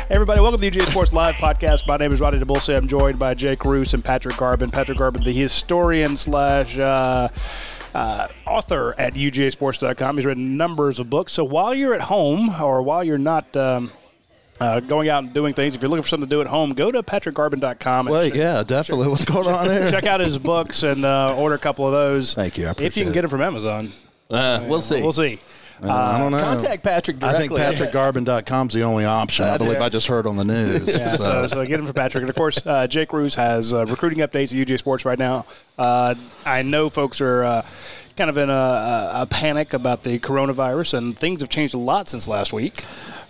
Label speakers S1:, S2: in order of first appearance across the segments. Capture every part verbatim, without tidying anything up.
S1: everybody, welcome to the U G A Sports Live podcast. My name is Rodney DeBulce. I'm joined by Jake Roos and Patrick Garben. Patrick Garben, the historian slash uh, uh, author at U G A sports dot com. He's written numbers of books. So while you're at home or while you're not um, uh, going out and doing things, if you're looking for something to do at home, go to patrick garben dot com.
S2: Well, yeah, definitely. What's going on there?
S1: Check out his books and uh, order a couple of those.
S2: Thank you. I appreciate
S1: if you can
S2: it.
S1: get them from Amazon.
S3: Uh, we'll see.
S1: We'll see.
S2: Uh, I don't know.
S3: Contact Patrick directly.
S2: I think patrick garben dot com is the only option. I believe I just heard on the news.
S1: Yeah, so,
S2: so.
S1: so get him for Patrick. And, of course, uh, Jake Roos has uh, recruiting updates at U G A Sports right now. Uh, I know folks are uh, kind of in a, a, a panic about the coronavirus, and things have changed a lot since last week.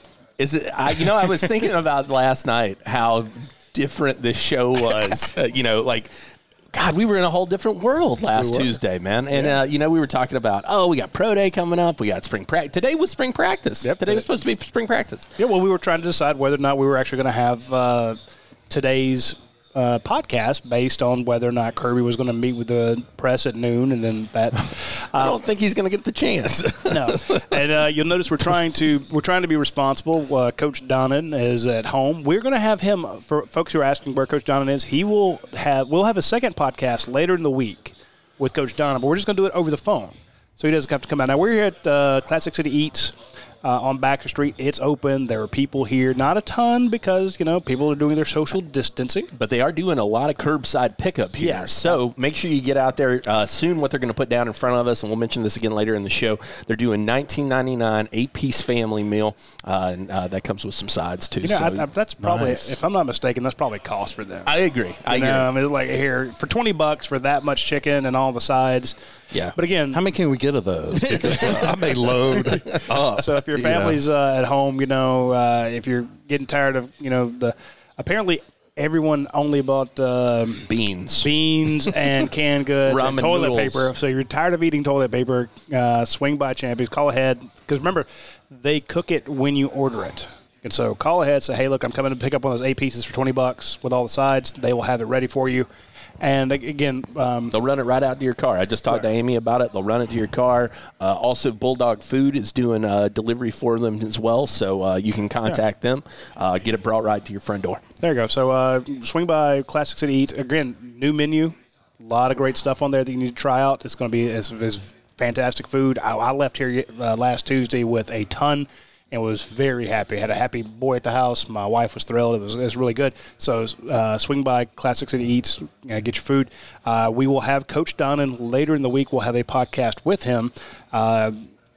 S3: Is it? I, you know, I was thinking about last night how different this show was. uh, you know, like, God, we were in a whole different world last
S1: we
S3: Tuesday, man. And,
S1: Yeah.
S3: uh, you know, we were talking about, oh, we got pro day coming up. We got spring practice. Today was spring practice.
S1: Yep.
S3: Today was supposed to be spring practice.
S1: Yeah, well, we were trying to decide whether or not we were actually going to have uh, today's uh, podcast based on whether or not Kirby was going to meet with the press at noon, and then that.
S3: I
S1: Uh,
S3: don't think he's going to get the chance.
S1: no, and uh, you'll notice we're trying to we're trying to be responsible. Uh, Coach Donnan is at home. We're going to have him for folks who are asking where Coach Donnan is. He will have we'll have a second podcast later in the week with Coach Donnan, but we're just going to do it over the phone, so he doesn't have to come out. Now we're here at uh, Classic City Eats. Uh, on Baxter Street. It's open. There are people here. Not a ton because, you know, people are doing their social distancing.
S3: But they are doing a lot of curbside pickup here.
S1: Yes.
S3: So make sure you get out there uh, soon. What they're going to put down in front of us, and we'll mention this again later in the show. They're doing nineteen ninety-nine eight-piece family meal, uh, and uh, that comes with some sides too.
S1: You know,
S3: so
S1: I, I, that's probably,
S2: Nice.
S1: if I'm not mistaken, that's probably cost for them.
S3: I agree. I
S1: You
S3: agree.
S1: know, I mean, it's like here for twenty bucks for that much chicken and all the sides.
S3: Yeah.
S1: But again,
S2: How many can we get of those? Because uh, I may load up.
S1: so if your
S2: you know.
S1: family's uh, at home, you know, uh, if you're getting tired of, you know, the apparently everyone only bought um,
S3: Beans.
S1: beans and canned goods and
S3: Ramen
S1: toilet
S3: noodles.
S1: paper. So you're tired of eating toilet paper, uh, swing by Champions, call ahead. Because remember, they cook it when you order it. And so call ahead, say, hey, look, I'm coming to pick up one of those eight pieces for twenty bucks with all the sides. They will have it ready for you. And again, um,
S3: They'll run it right out to your car. I just talked to Amy about it. They'll run it to your car. Uh, also, Bulldog Food is doing uh, delivery for them as well, so uh, you can contact them, uh, get it brought right to your front door.
S1: there you go. So uh, swing by Classic City Eats. Again, new menu. A lot of great stuff on there that you need to try out. It's going to be it's, it's fantastic food. I, I left here uh, last Tuesday with a ton and was very happy. Had a happy boy at the house. My wife was thrilled. It was, it was really good. So uh, swing by Classic City Eats, uh, get your food. Uh, we will have Coach Donnan later in the week. We'll have a podcast with him uh,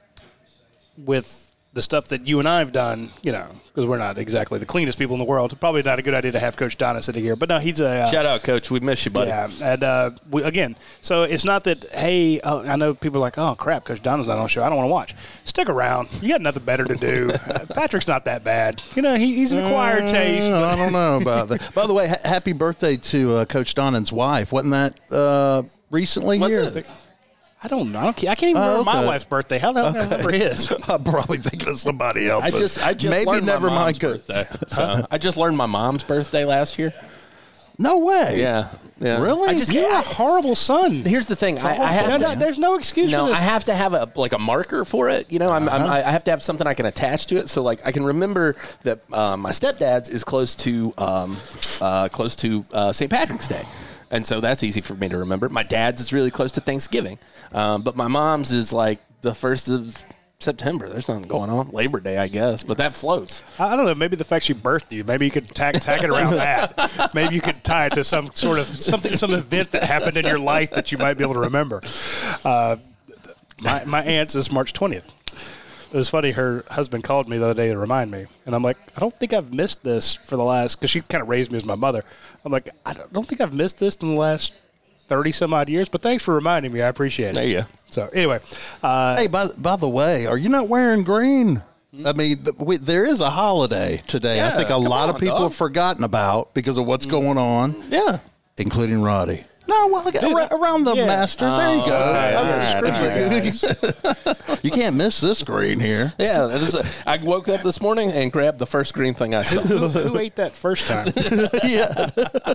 S1: with the stuff that you and I have done, you know, because we're not exactly the cleanest people in the world. Probably not a good idea to have Coach Donnan sitting here. But no, he's a uh,
S3: Shout out, Coach. We miss you, buddy.
S1: yeah, and uh, we, again, so it's not that, hey, uh, I know people are like, oh, crap, Coach Donna's not on the show. I don't want to watch. Stick around. You got nothing better to do. uh, Patrick's not that bad. You know, he, he's an acquired taste.
S2: Uh,
S1: but-
S2: I don't know about that. By the way, ha- happy birthday to uh, Coach Donnan's wife. Wasn't that uh, recently
S3: What's
S2: here?
S3: it?
S1: I don't know. I, don't, I can't even
S2: Oh,
S1: remember my
S2: okay.
S1: wife's birthday. How the hell remember his?
S2: I'm probably thinking of somebody else.
S3: I just, I just
S2: Maybe
S3: learned
S2: never
S3: my mom's
S2: mind. Coach.
S3: birthday. So, I just learned my mom's birthday last year.
S2: No way.
S3: Yeah. yeah.
S2: Really?
S3: I just
S1: You're
S3: yeah.
S1: a horrible son.
S3: Here's the thing. I, I have
S1: No,
S3: to,
S1: no, there's no excuse
S3: No,
S1: for
S3: I
S1: this.
S3: have to have a like a marker for it. You know, I'm, I'm,
S1: Uh-huh.
S3: I have to have something I can attach to it. So like I can remember that uh, my stepdad's is close to um, uh, close to uh, Saint Patrick's Day, and so that's easy for me to remember. My dad's is really close to Thanksgiving, um, but my mom's is like the first of September. There's nothing going on. Labor Day, I guess, but that floats.
S1: I don't know. Maybe the fact she birthed you. Maybe you could tack, tack it around that. Maybe you could tie it to some sort of something, some event that happened in your life that you might be able to remember. Uh, my my aunt's is March twentieth. It was funny. Her husband called me the other day to remind me, and I'm like, I don't think I've missed this for the last because she kind of raised me as my mother. I'm like, I don't, don't think I've missed this in the last thirty some odd years. But thanks for reminding me. I appreciate it.
S3: There you go.
S1: So anyway, uh,
S2: Hey, by, by the way, are you not wearing green? I mean, th- we, there is a holiday today. I
S3: Yeah,
S2: think a
S3: come
S2: lot
S3: on,
S2: of people
S3: dog.
S2: have forgotten about because of what's going on,
S3: Yeah.
S2: including Roddy. No, well, like, ar- around the
S1: Yeah.
S2: Masters. There you go.
S1: okay.
S2: Okay. You can't miss this green here.
S3: Yeah, that is a, I woke up this morning and grabbed the first green thing I saw.
S1: Who, who ate that first time?
S2: Yeah.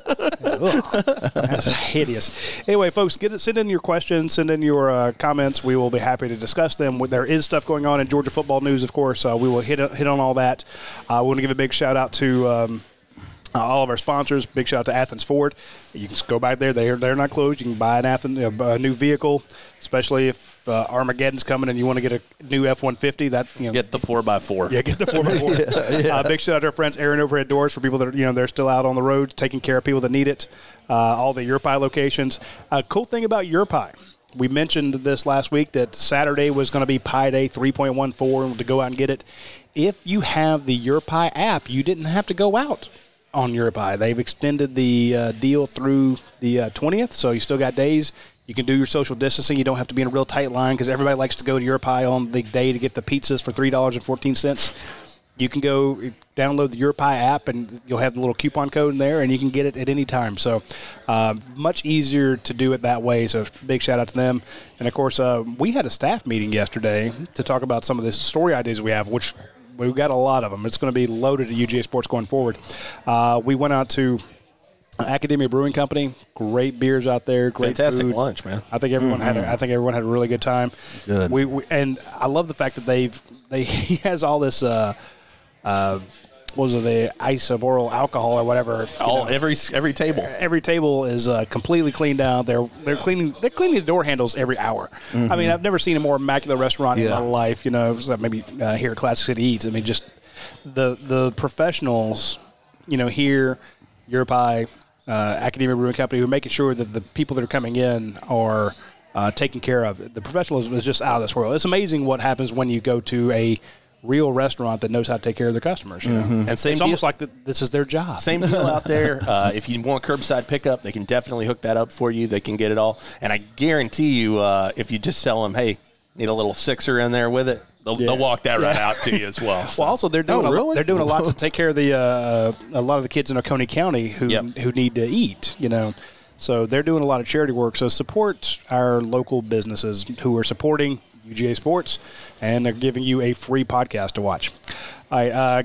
S1: Ugh, that's hideous. Anyway, folks, get it, send in your questions, send in your uh, comments. We will be happy to discuss them. There is stuff going on in Georgia football news, of course. Uh, we will hit hit on all that. I uh, want to give a big shout out to um, uh, all of our sponsors. Big shout out to Athens Ford. You can just go back there; they're they're not closed. You can buy an Athens a new vehicle, especially if uh, Armageddon's coming and you want to get a new F one fifty. That you know,
S3: Get the four by four.
S1: Yeah, get the four by four. yeah, yeah. Uh, big shout out to our friends Aaron over at Doors for people that are, you know, they're still out on the road taking care of people that need it. Uh, all the Europi locations. Uh, cool thing about Europi, we mentioned this last week that Saturday was going to be Pi Day three point one four to go out and get it. If you have the Europi app, you didn't have to go out on Europi. They've extended the uh, deal through the uh, twentieth, so you still got days. You can do your social distancing. You don't have to be in a real tight line because everybody likes to go to Europi on the day to get the pizzas for three dollars and fourteen cents. You can go download the Europi app, and you'll have the little coupon code in there, and you can get it at any time. So uh, much easier to do it that way. So big shout out to them. And, of course, uh, we had a staff meeting yesterday to talk about some of the story ideas we have, which we've got a lot of them. It's going to be loaded at U G A Sports going forward. Uh, we went out to Academia Brewing Company. Great beers out there. Great
S3: Fantastic
S1: food.
S3: lunch, man.
S1: I think everyone mm-hmm. had. A, I think everyone had a really good time.
S2: Good.
S1: We, we and I love the fact that they've they he has all this. Uh, uh, what was it, the isoboryl alcohol or whatever?
S3: All
S1: know.
S3: every every table.
S1: Every table is uh, completely cleaned out. They're they're cleaning they're cleaning the door handles every hour. Mm-hmm. I mean, I've never seen a more immaculate restaurant
S2: yeah.
S1: in my life. You know, so maybe uh, here at Classic City Eats. I mean, just the the professionals. You know, here, Europi, uh, Academia Brewing Company, who are making sure that the people that are coming in are uh, taken care of. The professionalism is just out of this world. It's amazing what happens when you go to a real restaurant that knows how to take care of their customers. You know?
S3: Mm-hmm. And same
S1: it's
S3: deal,
S1: almost like the, this is their job.
S3: Same deal out there. Uh, if you want curbside pickup, they can definitely hook that up for you. They can get it all. And I guarantee you, uh, if you just tell them, hey, need a little sixer in there with it, they'll, yeah. they'll walk that right yeah. out to you as well. So.
S1: Well, also they're doing
S2: oh,
S1: a,
S2: really?
S1: they're doing a lot to take care of the uh, a lot of the kids in Oconee County who
S3: yep.
S1: who need to eat. You know. So they're doing a lot of charity work. So support our local businesses who are supporting U G A Sports, and they're giving you a free podcast to watch. All right, uh,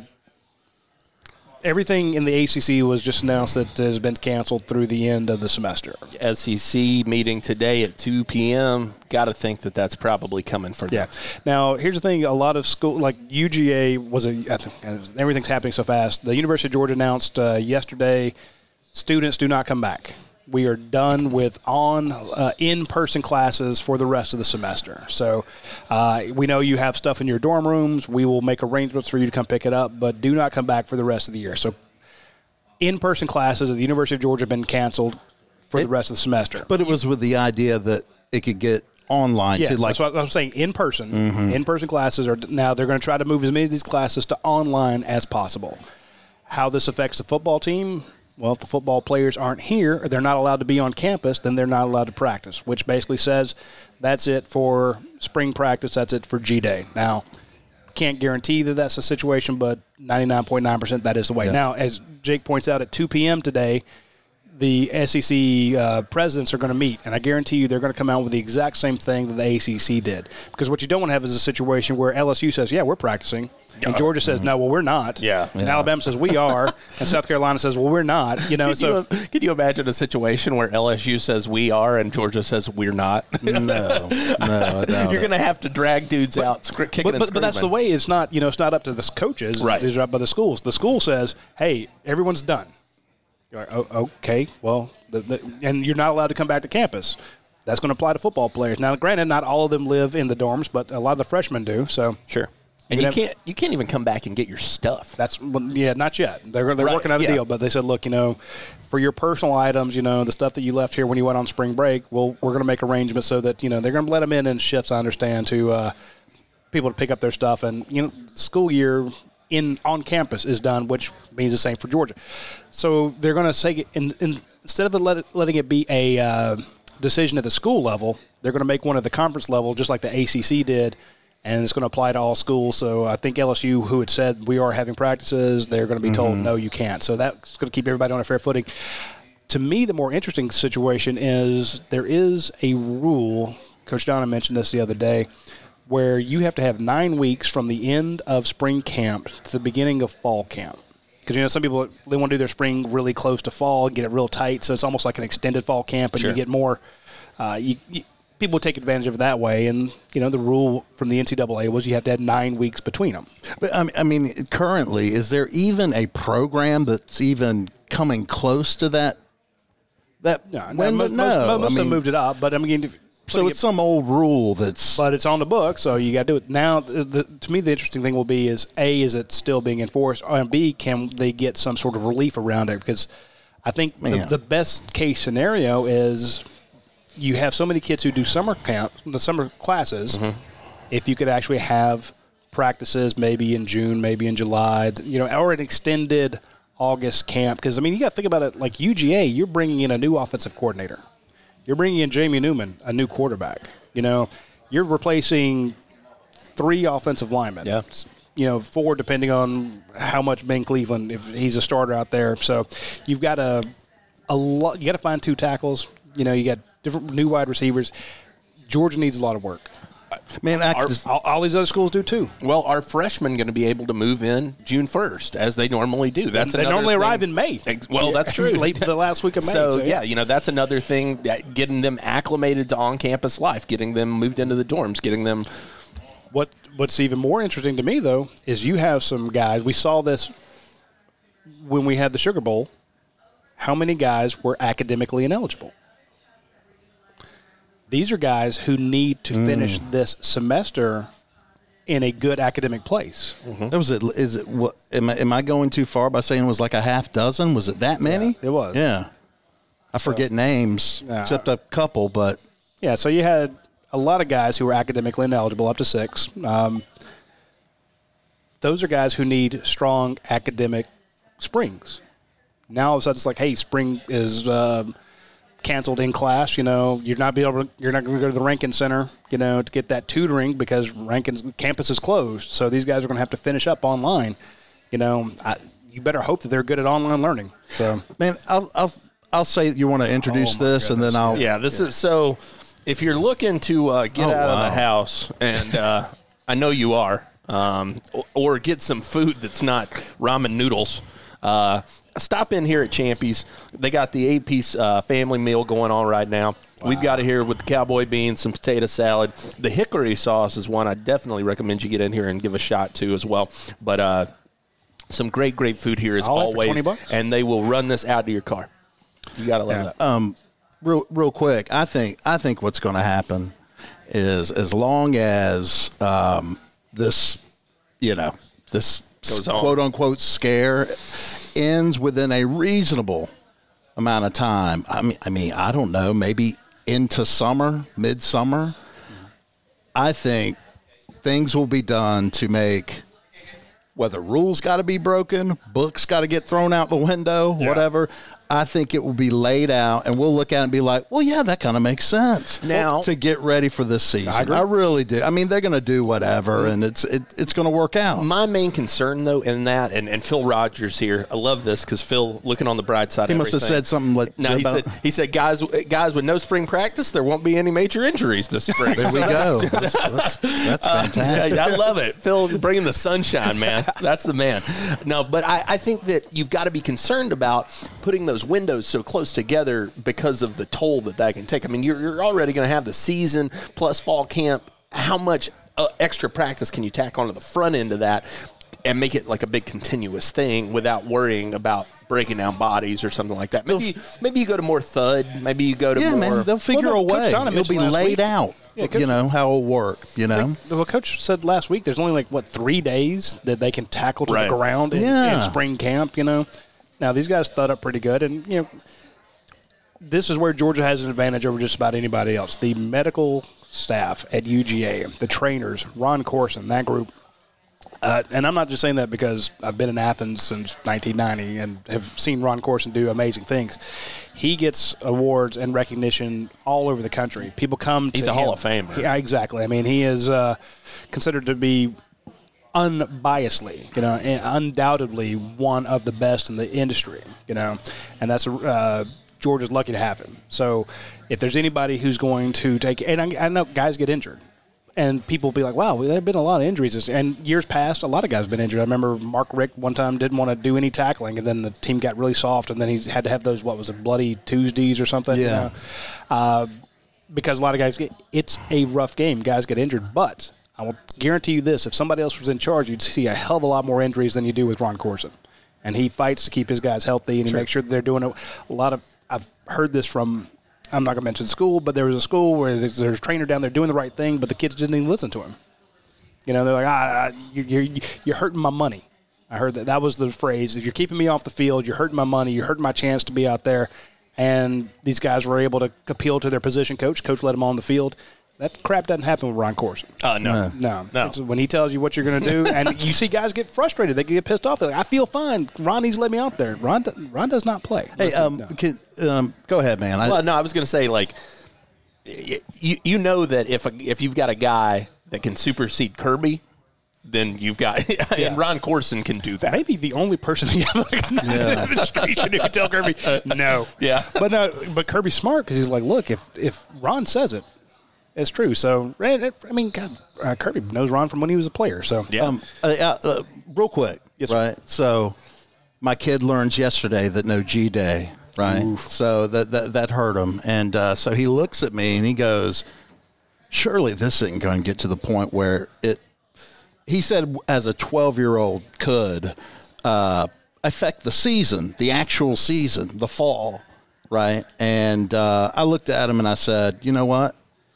S1: everything in the A C C was just announced that has been canceled through the end of the semester.
S3: S E C meeting today at two p.m. Got to think that that's probably coming for them.
S1: Yeah. Now, here's the thing. A lot of school, like U G A, was a, I think, everything's happening so fast. The University of Georgia announced uh, yesterday students do not come back. We are done with on uh, in-person classes for the rest of the semester. So uh, we know you have stuff in your dorm rooms. We will make arrangements for you to come pick it up, but do not come back for the rest of the year. So in-person classes at the University of Georgia have been canceled for it, the rest of the semester.
S2: But it was with the idea that it could get online
S1: yes,
S2: too. Like,
S1: that's what I'm saying. In-person,
S2: mm-hmm.
S1: in-person classes are now they're going to try to move as many of these classes to online as possible. How this affects the football team? Well, if the football players aren't here or they're not allowed to be on campus, then they're not allowed to practice, which basically says that's it for spring practice, that's it for G-Day. Now, can't guarantee that that's the situation, but ninety-nine point nine percent that is the way. Yeah. Now, as Jake points out, at two p.m. today, the S E C uh, presidents are going to meet, and I guarantee you they're going to come out with the exact same thing that the A C C did. Because what you don't want to have is a situation where L S U says, yeah, we're practicing, and Georgia says, no, well, we're not.
S3: Yeah.
S1: And
S2: yeah.
S1: Alabama says, we are, and South Carolina says, well, we're not. You know,
S3: Could
S1: so
S3: you, could you imagine a situation where L S U says we are and Georgia says we're not?
S2: no, no, I doubt
S3: You're going to have to drag dudes
S1: but,
S3: out, sc- kicking
S1: but,
S3: and
S1: but, but that's the way. It's not, you know, it's not up to the coaches.
S3: Right.
S1: It's up by the schools. The school says, hey, everyone's done. You're like, oh, okay, well, the, the, and you're not allowed to come back to campus. That's going to apply to football players. Now, granted, not all of them live in the dorms, but a lot of the freshmen do. So
S3: sure. And you can't you can't even come back and get your stuff.
S1: That's well, yeah, not yet. They're they're
S3: Right,
S1: working out a
S3: yeah.
S1: deal, but they said, look, you know, for your personal items, you know, the stuff that you left here when you went on spring break, well, we're going to make arrangements so that you know they're going to let them in in shifts. I understand to uh, people to pick up their stuff, and you know, school year in on campus is done, which means the same for Georgia. So they're going to say in, in, instead of let it, letting it be a uh, decision at the school level, they're going to make one at the conference level, just like the A C C did. And it's going to apply to all schools. So I think L S U, who had said we are having practices, they're going to be told, mm-hmm. no, you can't. So that's going to keep everybody on a fair footing. to me, the more interesting situation is there is a rule, Coach Donna mentioned this the other day, where you have to have nine weeks from the end of spring camp to the beginning of fall camp. Because, you know, some people, they want to do their spring really close to fall, get it real tight, so it's almost like an extended fall camp, and
S3: Sure.
S1: you get more uh, – you, you, people take advantage of it that way. And, you know, the rule from the N C double A was you have to have nine weeks between them.
S2: But I mean, I mean, currently, is there even a program that's even coming close to that? That
S1: No,
S2: when,
S1: most,
S2: no,
S1: most, most
S2: I
S1: of them
S2: mean,
S1: moved it up, but I mean, if,
S2: so it's some old rule that's.
S1: but it's on the book, so you got to do it now. The, the, to me, the interesting thing will be is A, is it still being enforced, and B, can they get some sort of relief around it? Because I think the,
S2: Man.
S1: the best case scenario is you have so many kids who do summer camp, the summer classes.
S3: Mm-hmm.
S1: If you could actually have practices, maybe in June, maybe in July, you know, or an extended August camp. Because I mean, you got to think about it. Like U G A, you're bringing in a new offensive coordinator. You're bringing in Jamie Newman, a new quarterback. You know, you're replacing three offensive linemen.
S3: Yeah.
S1: You know, four depending on how much Ben Cleveland, if he's a starter out there. So you've got a a lot. You got to find two tackles. You know, you got different new wide receivers. Georgia needs a lot of work.
S2: Man, I
S3: Our-
S2: just,
S1: All, all these other schools do too.
S3: Well, our freshmen going to be able to move in June first, as they normally do. That's
S1: They
S3: another
S1: normally
S3: thing.
S1: arrive in May.
S3: Ex- Well, that's true.
S1: Late the last week of May.
S3: So,
S1: So,
S3: yeah, you know, that's another thing, that getting them acclimated to on-campus life, getting them moved into the dorms, getting them
S1: What What's even more interesting to me, though, is you have some guys. We saw this when we had the Sugar Bowl. How many guys were academically ineligible? These are guys who need to finish this semester in a good academic place.
S2: that was it. Is it? What? Am I, am I going too far by saying it was like a half dozen? Was it that many?
S1: Yeah, it was.
S2: Yeah. I forget names,
S1: Yeah.
S2: except a couple, but
S1: Yeah, so you had a lot of guys who were academically ineligible, up to six. Um, those are guys who need strong academic springs. Now all of a sudden it's like, hey, spring is um, canceled in class. You know, you're not be able to, you're not going to go to the Rankin Center, you know, to get that tutoring because Rankin's campus is closed. So these guys are going to have to finish up online. You know, I, you better hope that they're good at online learning. So
S2: man, I'll I'll I'll say you want to introduce
S1: Oh, my
S2: this, and then
S1: goodness.
S2: I'll.
S3: Yeah, this is so. If you're looking to uh, get
S2: Oh,
S3: out of
S2: wow.
S3: the house, and uh, I know you are, um, or, or get some food that's not ramen noodles, uh, stop in here at Champy's. They got the eight-piece uh, family meal going on right now. We've got it here with the cowboy beans, some potato salad. The hickory sauce is one I definitely recommend you get in here and give a shot to as well. But uh, some great, great food here as
S1: All that for
S3: always,
S1: twenty bucks?
S3: and they will run this out to your car. You got to love
S1: Yeah.
S3: that.
S2: real real quick, I think I think what's going to happen is as long as um, this, you know, this
S3: Goes on.
S2: quote unquote scare ends within a reasonable amount of time. I mean, I mean, I don't know, maybe into summer, midsummer. I think things will be done to make. Whether rules got to be broken, books got to get thrown out the window, whatever. I think it will be laid out, and we'll look at it and be like, well, yeah, that kind of makes sense.
S3: Now-
S2: to get ready for this season.
S1: I agree.
S2: I really do. I mean, they're going to do whatever, and it's it, it's going to work out.
S3: My main concern, though, in that, and, and Phil Rogers here, I love this because Phil, looking on the bright side
S2: He
S3: of
S2: must have
S3: everything.
S2: said something like
S3: No, he
S2: about,
S3: said, he said, guys, guys, with no spring practice, there won't be any major injuries this spring.
S2: there we go. That's, that's, that's fantastic.
S3: Yeah, I love it. Phil bringing the sunshine, man. That's the man. No, but I, I think that you've got to be concerned about putting those windows so close together because of the toll that that can take. I mean, you're, you're already going to have the season plus fall camp. How much uh, extra practice can you tack onto the front end of that and make it like a big continuous thing without worrying about breaking down bodies or something like that? Maybe maybe you go to more thud. Maybe you go to
S2: Yeah,
S3: more.
S2: man, they'll figure
S1: Well,
S2: a
S1: no, Coach
S2: way.
S1: Donna
S2: It'll
S1: mentioned
S2: be
S1: last
S2: laid
S1: week-
S2: out.
S1: Yeah, Coach-
S2: you know how it'll work. You know,
S1: the coach said last week there's only like, what, three days that they can tackle to
S3: Right.
S1: the ground in,
S2: Yeah.
S1: in spring camp, you know. Now, these guys thud up pretty good, and, you know, this is where Georgia has an advantage over just about anybody else. The medical staff at U G A, the trainers, Ron Corson, that group. Uh, and I'm not just saying that because I've been in Athens since nineteen ninety and have seen Ron Corson do amazing things. He gets awards and recognition all over the country. People come to
S3: He's a
S1: him.
S3: Hall of Famer.
S1: Yeah, exactly. I mean, he is uh, considered to be unbiasedly, you know, and undoubtedly one of the best in the industry, you know. And that's uh, Georgia's lucky to have him. So if there's anybody who's going to take – and I, I know guys get injured. And people will be like, wow, well, there have been a lot of injuries. And years past, a lot of guys have been injured. I remember Mark Richt one time didn't want to do any tackling, and then the team got really soft, and then he had to have those, what was it, Bloody Tuesdays or something?
S2: Yeah.
S1: You know? uh, because a lot of guys get – it's a rough game. Guys get injured. But I will guarantee you this. If somebody else was in charge, you'd see a hell of a lot more injuries than you do with Ron Corson. And he fights to keep his guys healthy, and he
S3: sure. makes
S1: sure that they're doing a, a lot of – I've heard this from – I'm not going to mention school, but there was a school where there's, there's a trainer down there doing the right thing, but the kids didn't even listen to him. You know, they're like, ah, you, you're, you're hurting my money. I heard that. That was the phrase. If you're keeping me off the field, you're hurting my money, you're hurting my chance to be out there. And these guys were able to appeal to their position coach. Coach let them on the field. That crap doesn't happen with Ron Corson.
S3: Uh, no.
S1: No.
S3: No.
S1: It's when he tells you what you're going to do, and you see guys get frustrated. They get pissed off. They're like, I feel fine. Ron needs to let me out there. Ron, Ron does not play.
S2: Hey, um,
S1: no.
S2: can, um, go ahead, man. I,
S3: Well, no, I was going to say, like, you you know that if a, if you've got a guy that can supersede Kirby, then you've got – and Ron Corson can do that.
S1: Maybe the only person in the
S2: Yeah.
S1: administration who can tell Kirby, no.
S3: Yeah.
S1: But no, but Kirby's smart because he's like, look, if if Ron says it, it's true. So, I mean, God, uh, Kirby knows Ron from when he was a player. So,
S3: Yeah.
S2: Um, uh, uh, uh, real quick,
S1: Yes, sir.
S2: right? So, my kid learns yesterday that no G Day, right?
S1: Oof.
S2: So that, that that hurt him, and uh, so he looks at me and he goes, "Surely this isn't going to get to the point where it." He said, as a twelve-year-old could uh, affect the season, the actual season, the fall, right? And uh, I looked at him and I said, "You know what?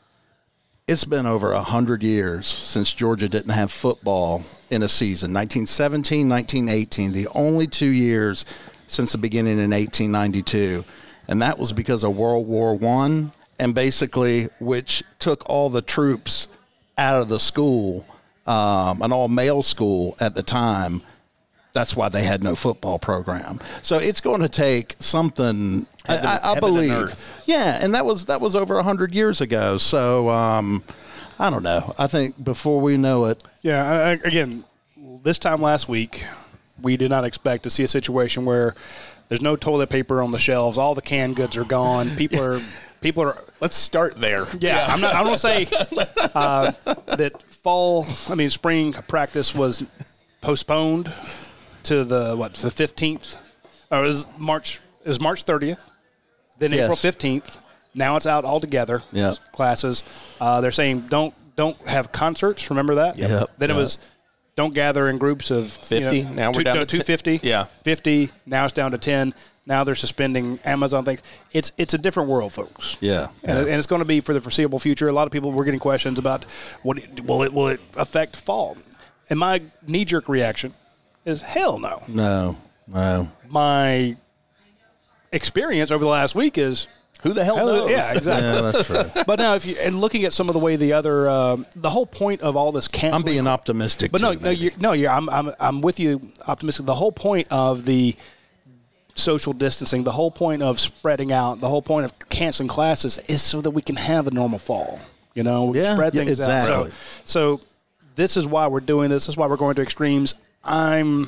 S2: It's been over one hundred years since Georgia didn't have football in a season. nineteen seventeen, nineteen eighteen, the only two years since the beginning in eighteen ninety-two. And that was because of World War One, and basically which took all the troops out of the school, um, an all-male school at the time. That's why they had no football program. So it's going to take something,
S3: Heaven,
S2: I, I, I
S3: heaven
S2: believe.
S3: and earth.
S2: Yeah, and that was that was over one hundred years ago. So um, I don't know. I think before we know it.
S1: yeah, I, I- again, this time last week, we did not expect to see a situation where there's no toilet paper on the shelves. All the canned goods are gone. People are people are
S3: Let's start there.
S1: Yeah, I'm not. I don't say uh, that fall. I mean, spring practice was postponed to the what? The fifteenth. Or it was March. It was March thirtieth. Then
S2: Yes.
S1: April fifteenth. Now it's out altogether.
S2: Yeah.
S1: Classes. Uh, they're saying don't don't have concerts. Remember that?
S2: Yep.
S1: Then it
S2: Yep.
S1: was don't gather in groups of
S3: fifty.
S1: You know,
S3: Now we're
S1: two,
S3: down
S1: no,
S3: to
S1: two fifty.
S3: Yeah.
S1: fifty. Now it's down to ten. Now they're suspending Amazon things. It's it's a different world, folks.
S2: Yeah.
S1: And, and it's going to be for the foreseeable future. A lot of people were getting questions about what it, will it will it affect fall, and my knee jerk reaction is hell no.
S2: No, no.
S1: My experience over the last week is
S3: Who the hell
S1: hell,
S3: knows?
S1: yeah, exactly.
S2: Yeah, that's true.
S1: But now, if you and looking at some of the way the other um, the whole point of all this canceling,
S2: I'm being optimistic.
S1: but no,
S2: too,
S1: no,
S2: maybe.
S1: you're, no, you're, I'm, I'm, I'm with you, optimistic. The whole point of the social distancing, the whole point of spreading out, the whole point of canceling classes is so that we can have a normal fall. You know, we
S2: Yeah,
S1: spread
S2: yeah,
S1: things
S2: exactly.
S1: out. So, so this is why we're doing this. This is why we're going to extremes. I'm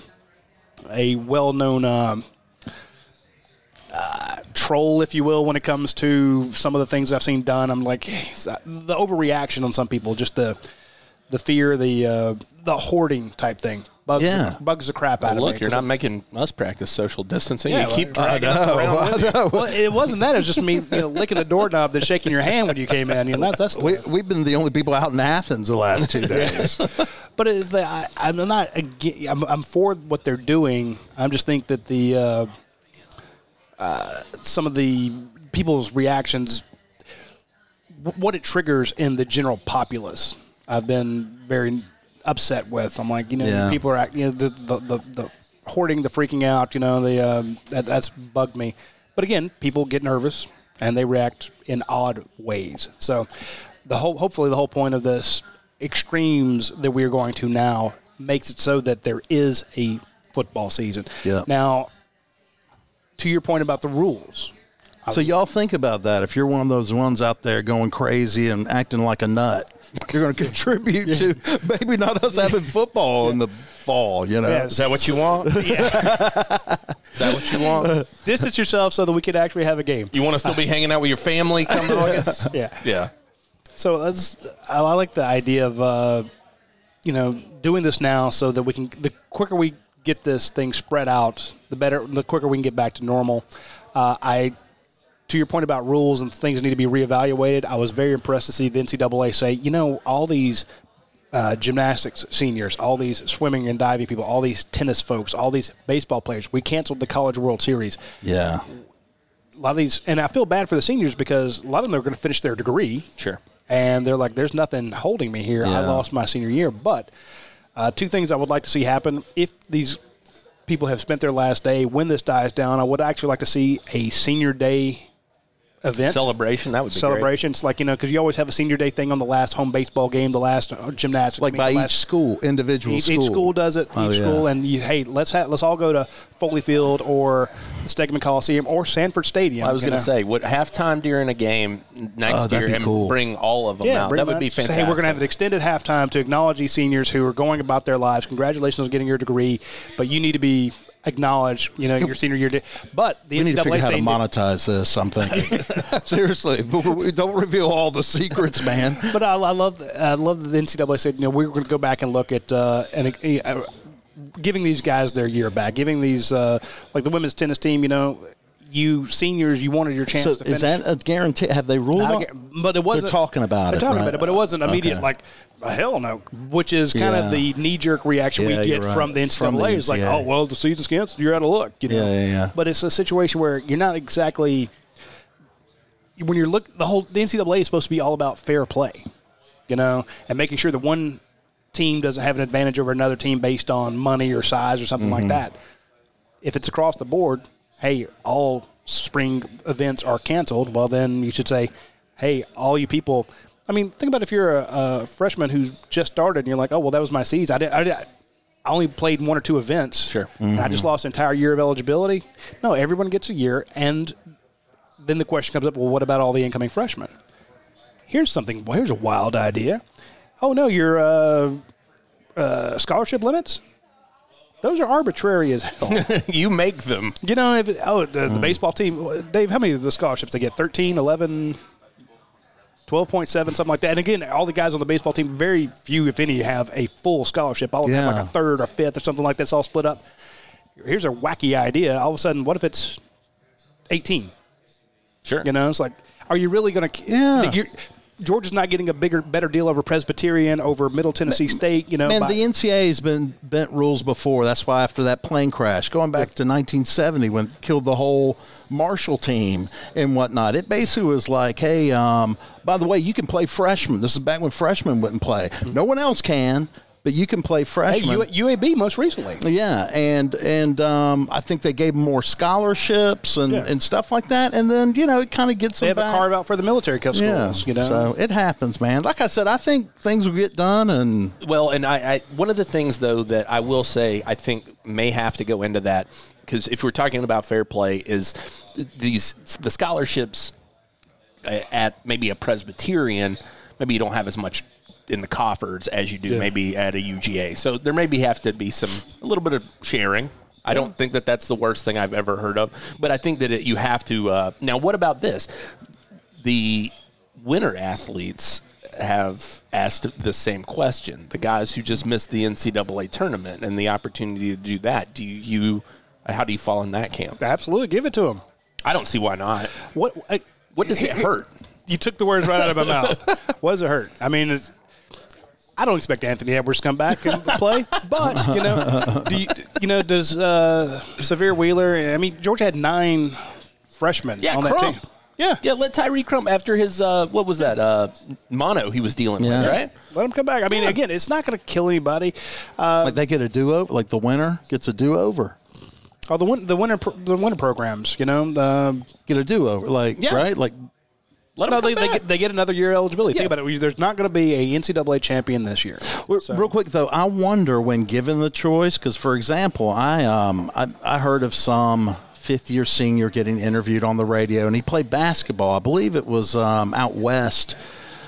S1: a well-known um, uh, troll, if you will, when it comes to some of the things I've seen done. I'm like, hey, the overreaction on some people, just the the fear, the uh, the hoarding type thing. Bugs,
S2: Yeah.
S1: bugs the crap out
S3: Well,
S1: of
S3: look,
S1: me.
S3: you're not making us practice social distancing.
S1: Yeah,
S3: you keep
S1: well,
S3: dragging us around with you.
S1: Well, it wasn't that. It was just me, you know, licking the doorknob, then shaking your hand when you came in. You know, that's that's.
S2: We, we've been the only people out in Athens the last two days.
S1: But it's the, I, I'm not. Again, I'm, I'm for what they're doing. I just think that the uh, uh, some of the people's reactions, w- what it triggers in the general populace, I've been very upset with. I'm like, you know,
S2: Yeah.
S1: people are act- you know, the, the the the hoarding, the freaking out. You know, the um, that, that's bugged me. But again, people get nervous and they react in odd ways. So the whole, hopefully, the whole point of this extremes that we are going to now makes it so that there is a football season.
S2: Yeah.
S1: Now, to your point about the rules,
S2: So y'all think about that. If you're one of those ones out there going crazy and acting like a nut, you're going to contribute to maybe not us having football in the fall, you know.
S1: Yeah,
S3: Is that what you want?
S1: Yeah.
S3: Is that what you want?
S1: Distance yourself so that we could actually have a game.
S3: You want to still be hanging out with your family come August?
S1: Yeah.
S3: Yeah.
S1: So that's I I like the idea of uh, you know doing this now so that we can the quicker we get this thing spread out, the better, the quicker we can get back to normal. Uh, I. To your point about rules and things need to be reevaluated, I was very impressed to see the N C double A say, you know, all these uh, gymnastics seniors, all these swimming and diving people, all these tennis folks, all these baseball players, we canceled the College World Series.
S2: Yeah.
S1: A lot of these, and I feel bad for the seniors because a lot of them are going to finish their degree.
S3: Sure.
S1: And they're like, there's nothing holding me here.
S2: Yeah.
S1: I lost my senior year. But uh, two things I would like to see happen. If these people have spent their last day, when this dies down, I would actually like to see a senior day event.
S3: Celebration, that would be
S1: Celebrations, like, you know, because you always have a senior day thing on the last home baseball game, the last uh, gymnastics.
S2: Like
S1: meet,
S2: by
S1: the
S2: each
S1: last,
S2: school, individual
S1: each,
S2: school.
S1: each school does it,
S2: Oh,
S1: each
S2: yeah.
S1: school, and you, hey, let's ha- let's all go to Foley Field or the Stegman Coliseum or Sanford Stadium.
S3: I was
S1: you
S3: going
S1: know.
S3: to say, what halftime during a game next
S2: Oh, that'd
S3: year
S2: be
S3: and
S2: cool.
S3: bring all of them
S1: Yeah,
S3: out.
S1: bring
S3: That
S1: them
S3: would be
S1: out. Say,
S3: fantastic.
S1: hey, we're going to have an extended halftime to acknowledge these seniors who are going about their lives. Congratulations on getting your degree, but you need to be acknowledged, you know, your senior year. Day. But the
S2: We need to figure out how to
S1: N C double A
S2: monetize this, I'm thinking. Seriously. We don't reveal all the secrets, man.
S1: But I, I love, I love that the N C double A said, you know, we're going to go back and look at uh, and uh, giving these guys their year back, giving these uh, like the women's tennis team, you know, you seniors, you wanted your chance
S2: So
S1: to finish.
S2: is that a guarantee? Have they ruled
S1: I
S2: on
S1: get- but it wasn't.
S2: They're talking about
S1: they're
S2: it.
S1: talking
S2: right?
S1: about it, but it wasn't immediate.
S2: Okay.
S1: Like, uh, hell no, which is kind
S2: Yeah.
S1: of the knee-jerk reaction
S2: Yeah,
S1: we
S2: you're
S1: get
S2: right.
S1: from the N C
S2: From
S1: double A.
S2: the
S1: It's like,
S2: N C A A.
S1: oh well, the season's canceled. You're out of luck. You know?
S2: Yeah, yeah, yeah.
S1: But it's a situation where you're not exactly when you're look. The whole the N C double A is supposed to be all about fair play, you know, and making sure that one team doesn't have an advantage over another team based on money or size or something
S2: Mm-hmm.
S1: like that. If it's across the board, hey, all spring events are canceled, well, then you should say, hey, all you people. I mean, think about if you're a, a freshman who's just started and you're like, oh, well, that was my season. I, did, I, did, I only played one or two events.
S3: Sure.
S1: And I just lost an entire year of eligibility. No, everyone gets a year. And then the question comes up, well, what about all the incoming freshmen? Here's something. Well, here's a wild idea. Oh, no, your uh, uh, scholarship limits? Those are arbitrary as hell.
S3: You make them.
S1: You know, if it, oh, the, the baseball team, Dave, how many of the scholarships they get? thirteen, eleven, twelve point seven, something like that. And again, all the guys on the baseball team, very few, if any, have a full scholarship. All of them have
S2: Yeah.
S1: like a third or fifth or something like that. It's all split up. Here's a wacky idea. All of a sudden, what if it's eighteen?
S3: Sure.
S1: You know, it's like, are you really going to?
S2: Yeah.
S1: You're, Georgia's not getting a bigger, better deal over Presbyterian, over Middle Tennessee State. You know,
S2: Man,
S1: by-
S2: the N C A A has been bent rules before. That's why after that plane crash, going back to nineteen seventy when it killed the whole Marshall team and whatnot, it basically was like, hey, um, by the way, you can play freshmen. This is back when freshmen wouldn't play. No one else can, but you can play
S1: hey,
S2: freshmen.
S1: U- U A B most recently.
S2: Yeah, and and um, I think they gave them more scholarships and,
S1: Yeah.
S2: and stuff like that. And then, you know, it kind of gets
S1: They
S2: them
S1: have
S2: back.
S1: a carve out for the military schools.
S2: Yeah,
S1: You know,
S2: so it happens, man. Like I said, I think things will get done, and
S3: Well, and I, I one of the things though that I will say I think may have to go into that because if we're talking about fair play is these the scholarships at maybe a Presbyterian, maybe you don't have as much in the coffers as you do
S1: Yeah.
S3: maybe at a U G A. So there maybe have to be some a little bit of sharing. I don't think that that's the worst thing I've ever heard of, but I think that it, you have to. Uh, now, what about this? The winter athletes have asked the same question. The guys who just missed the N C double A tournament and the opportunity to do that. Do you? How do you fall in that camp?
S1: absolutely, give it to them.
S3: I don't see why not.
S1: What? I,
S3: What does it hurt?
S1: You took the words right out of my mouth. What does it hurt? I mean, it's, I don't expect Anthony Edwards to come back and play, but you know, do you, you know, does uh, Severe Wheeler? I mean, Georgia had nine freshmen
S3: Yeah,
S1: on that
S3: Crump.
S1: team. Yeah,
S3: Yeah, let Tyree Crump after his uh, what was that uh, mono he was dealing
S2: Yeah.
S3: with, right?
S1: let him come back. I mean,
S3: Yeah.
S1: again, it's not going to kill anybody. Uh,
S2: like they get a do over. Like the winner gets a do over.
S1: oh, the win, the winter, pro- the winter programs. You know, um,
S2: Get a do over. Like
S3: Yeah.
S2: right. Like
S3: Let him
S1: no,
S3: come
S1: they, they
S3: back.
S1: get they get another year eligibility.
S3: Yeah.
S1: Think about it. There's not going to be a N C double A champion this year.
S2: Well,
S1: So-
S2: real quick though, I wonder when given the choice, because for example, I um I, I heard of some fifth year senior getting interviewed on the radio, and he played basketball. I believe it was um, out west.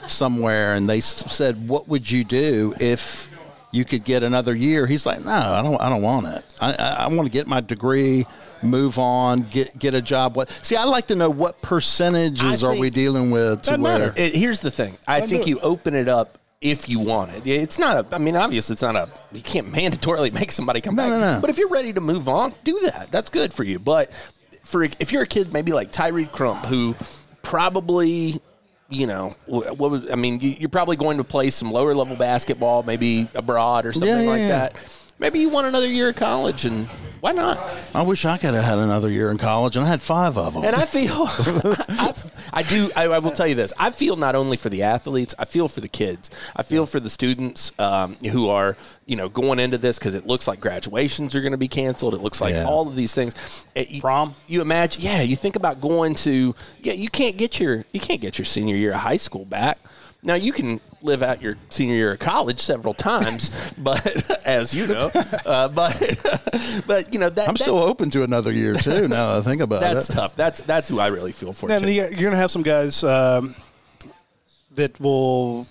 S2: somewhere, and they s- said, "What would you do if you could get another year?" He's like, "No, I don't. I don't want it. I, I, I want to get my degree, move on, get get a job." What? See, I like to know what percentages
S3: I
S2: are
S3: think-
S2: we dealing with to
S1: Doesn't
S2: where.
S1: matter.
S3: It, here's the thing. I
S1: Don't
S3: think
S1: do it.
S3: you open it up if you want it. It's not a, I mean, obviously it's not a, you can't mandatorily make somebody come
S2: No,
S3: back.
S2: no, no.
S3: But if you're ready to move on, do that. That's good for you. But for if you're a kid maybe like Tyreek Crump, who probably, you know, what was, I mean, you, you're probably going to play some lower level basketball, maybe abroad or something
S2: Yeah, yeah,
S3: like
S2: yeah.
S3: that. Maybe you want another year of college, and why not?
S2: I wish I could have had another year in college, and I had five of them.
S3: And I feel, I, I do, I, I will tell you this. I feel not only for the athletes, I feel for the kids. I feel for the students um, who are, you know, going into this because it looks like graduations are going to be canceled. It looks like
S2: Yeah.
S3: all of these things. It, you,
S1: Prom?
S3: You imagine, yeah, you think about going to, yeah, you can't get your, you can't get your senior year of high school back. Now, you can live out your senior year of college several times, but as you know, uh, but, but you know, that,
S2: I'm still
S3: that's,
S2: open to another year, too, now that I think about
S3: that's
S2: it.
S3: tough. That's, that's who I really feel for,
S1: And
S3: too.
S1: you're going to have some guys um, that will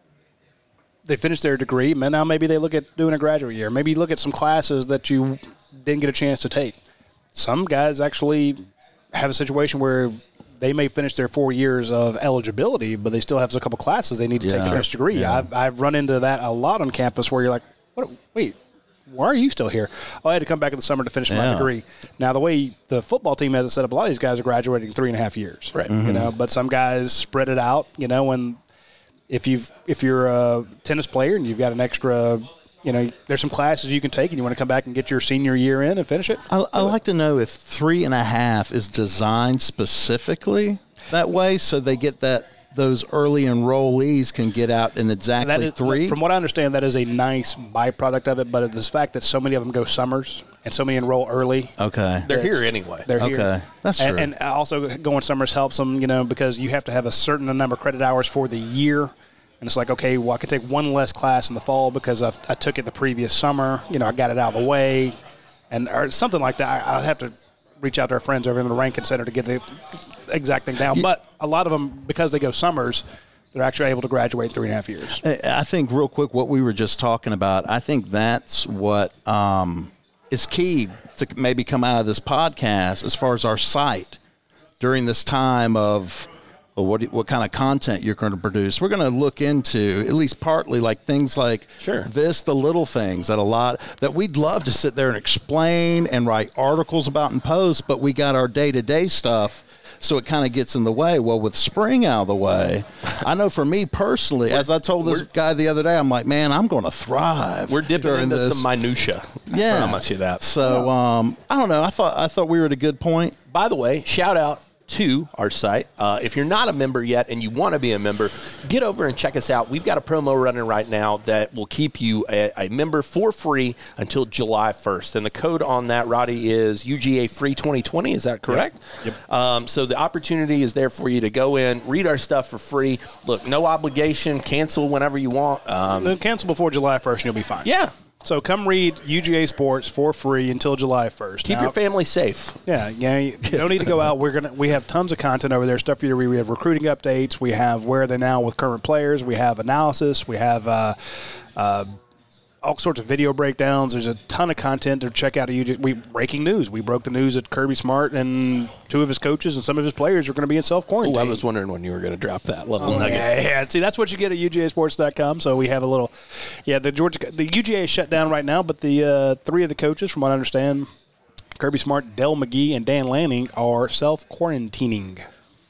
S1: they finish their degree, and now maybe they look at doing a graduate year. Maybe you look at some classes that you didn't get a chance to take. Some guys actually have a situation where they may finish their four years of eligibility, but they still have a couple classes they need to take
S2: Yeah.
S1: to finish degree.
S2: Yeah.
S1: I've, I've run into that a lot on campus where you're like, what? Wait, why are you still here? Oh, I had to come back in the summer to finish my
S2: Yeah.
S1: degree. Now, the way the football team has it set up, a lot of these guys are graduating in three and a half years.
S3: Right.
S1: You know, but some guys spread it out, you know, and if you've if you're a tennis player and you've got an extra, you know, there's some classes you can take and you want to come back and get your senior year in and finish it.
S2: I, I like to know if three and a half is designed specifically that way, so they get that those early enrollees can get out in exactly
S1: That is,
S2: three.
S1: From what I understand, that is a nice byproduct of it, but the fact that so many of them go summers and so many enroll early,
S2: okay,
S3: They're here
S1: It's-
S3: anyway.
S1: they're here.
S2: Okay. That's
S1: and,
S2: true.
S1: And also going summers helps them, you know, because you have to have a certain number of credit hours for the year. And it's like, okay, well, I could take one less class in the fall because I've, I took it the previous summer. You know, I got it out of the way. And or something like that. I, I'd have to reach out to our friends over in the Rankin Center to get the exact thing down. But a lot of them, because they go summers, they're actually able to graduate in three and a half years.
S2: I think real quick what we were just talking about, I think that's what um, is key to maybe come out of this podcast as far as our site during this time of well, what what kind of content you're going to produce. We're going to look into at least partly like things like
S3: Sure.
S2: this, the little things that a lot that we'd love to sit there and explain and write articles about and post, but we got our day-to-day stuff. So it kind of gets in the way. Well, with spring out of the way, I know for me personally, as I told this guy the other day, I'm like, man, I'm going to thrive.
S3: We're dipping
S2: during
S3: into
S2: this.
S3: some minutia.
S2: Yeah,
S3: How much of that?
S2: So um, I don't know. I thought I thought we were at a good point.
S3: By the way, shout out to our site. Uh, if you're not a member yet and you want to be a member, get over and check us out. We've got a promo running right now that will keep you a, a member for free until July first. And the code on that, Roddy, is U G A Free twenty twenty. Is that correct?
S1: Yep.
S3: Yep. Um, so the opportunity is there for you to go in, read our stuff for free. Look, no obligation. Cancel whenever you want. Um,
S1: Then cancel before July first and you'll be fine.
S3: yeah.
S1: So come read U G A Sports for free until July first.
S3: Keep
S1: Now,
S3: your family safe.
S1: Yeah, yeah. You don't need to go out. We're gonna. We have tons of content over there. Stuff for you to read. We have recruiting updates. We have where they're now with current players. We have analysis. We have uh, uh, all sorts of video breakdowns. There's a ton of content to check out. At U G A. We breaking news. We broke the news that Kirby Smart and two of his coaches and some of his players are going to be in self
S3: Oh,
S1: quarantine.
S3: I was wondering when you were going to drop that little
S1: Oh,
S3: nugget.
S1: yeah, yeah. See, that's what you get at U G A sports dot com. So we have a little, yeah, the Georgia, the U G A is shut down right now, but the uh, three of the coaches, from what I understand, Kirby Smart, Dell McGee, and Dan Lanning are self-quarantining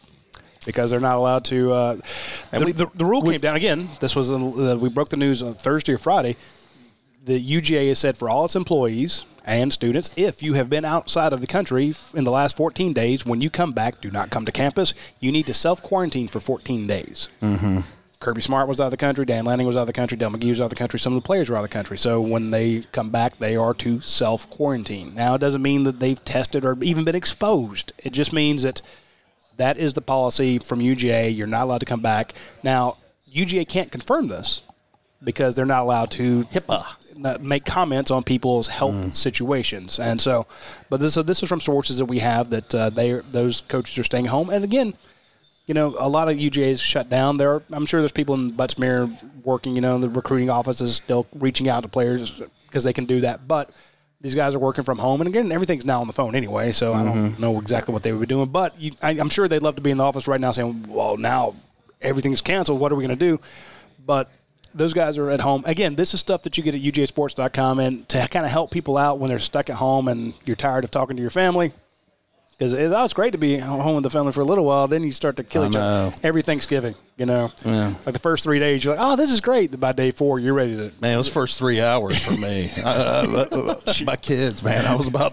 S1: because they're not allowed to. Uh,
S3: And
S1: the,
S3: we-
S1: the, the rule came down, again, this was, uh, we broke the news on Thursday or Friday. The U G A has said for all its employees and students, if you have been outside of the country in the last fourteen days, when you come back, do not come to campus. You need to self-quarantine for fourteen days. Mm-hmm. Kirby Smart was out of the country. Dan Lanning was out of the country. Del McGee was out of the country. Some of the players were out of the country. So when they come back, they are to self-quarantine. Now, it doesn't mean that they've tested or even been exposed. It just means that that is the policy from U G A. You're not allowed to come back. Now, U G A can't confirm this because they're not allowed to HIPAA make comments on people's health mm. situations. And so, but this, so this is from sources that we have that uh, they those coaches are staying home. And again, you know, a lot of U G As shut down. There, are, I'm sure there's people in Butts-Mehre working, you know, in the recruiting offices still reaching out to players because they can do that. But these guys are working from home. And, again, everything's now on the phone anyway, so mm-hmm. I don't know exactly what they would be doing. But you, I, I'm sure they'd love to be in the office right now saying, well, now everything's canceled. What are we going to do? But those guys are at home. Again, this is stuff that you get at U G A sports dot com, and to kind of help people out when they're stuck at home and you're tired of talking to your family. Because it, oh, it's great to be home with the family for a little while. Then you start to kill I each know. other every Thanksgiving, you know. Yeah. Like the first three days, you're like, oh, this is great. By day four, you're ready to.
S2: Man, those first three hours for me. uh, my kids, man, I was about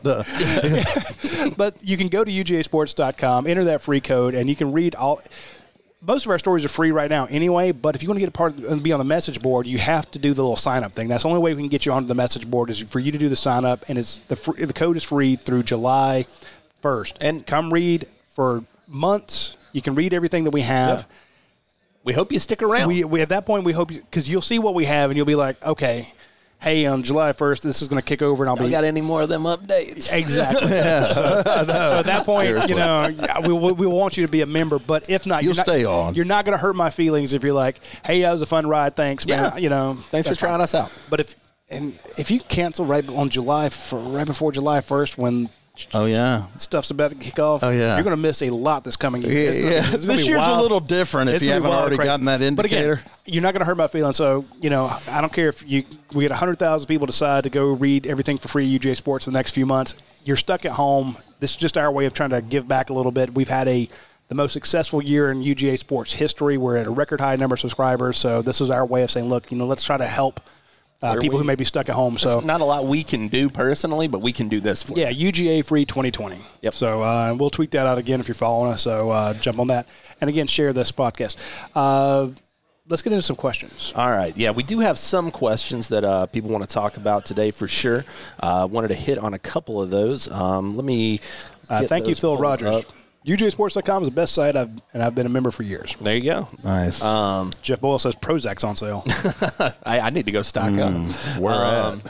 S2: to.
S1: But you can go to U G A sports dot com, enter that free code, and you can read all. Most of our stories are free right now anyway, but if you want to get a part of, and be on the message board, you have to do the little sign-up thing. That's the only way we can get you onto the message board is for you to do the sign-up, and it's the free, the code is free through July first. And come read for months. You can read everything that we have.
S3: Yeah. We hope you stick around.
S1: We, we At that point, we hope – because you'll see what we have, and you'll be like, okay – hey, on July first, this is going to kick over, and I'll
S3: Don't
S1: be.
S3: got any more of them updates?
S1: Exactly. yeah. so, so at that point, Seriously. you know, we, we, we want you to be a member. But if not,
S2: you'll
S1: you're not,
S2: stay on.
S1: You're not going to hurt my feelings if you're like, hey, that was a fun ride. Thanks, man.
S3: Yeah.
S1: You know,
S3: thanks for trying
S1: fine.
S3: us out.
S1: But if and if you cancel right on July for, right before July first, when.
S2: Oh, yeah.
S1: Stuff's about to kick off.
S2: Oh, yeah.
S1: You're going to miss a lot this coming year.
S2: Yeah,
S1: it's gonna,
S2: yeah.
S1: It's gonna
S2: this
S1: be
S2: year's
S1: wild.
S2: a little different if
S1: it's
S2: you haven't already
S1: crazy.
S2: gotten that indicator.
S1: But again, you're not going to hurt my feelings. So, you know, I don't care if you we get one hundred thousand people decide to go read everything for free at U G A Sports in the next few months. You're stuck at home. This is just our way of trying to give back a little bit. We've had a the most successful year in U G A Sports history. We're at a record high number of subscribers. So this is our way of saying, look, you know, let's try to help Uh, people we, who may be stuck at home. So
S3: not a lot we can do personally, but we can do this for
S1: yeah,
S3: you.
S1: U G A Free twenty twenty.
S3: Yep.
S1: So uh, we'll tweet that out again if you're following us. So uh, jump on that. And again, share this podcast. Uh, let's get into some questions.
S3: All right. Yeah, we do have some questions that uh, people want to talk about today for sure. Uh, wanted to hit on a couple of those. Um, let me
S1: uh, Thank you, Phil Rogers. Up. U G A sports dot com is the best site, I've, and I've been a member for years.
S3: There you go.
S2: Nice.
S3: Um,
S1: Jeff Boyle says Prozac's on sale.
S3: I, I need to go stock mm,
S2: up. Where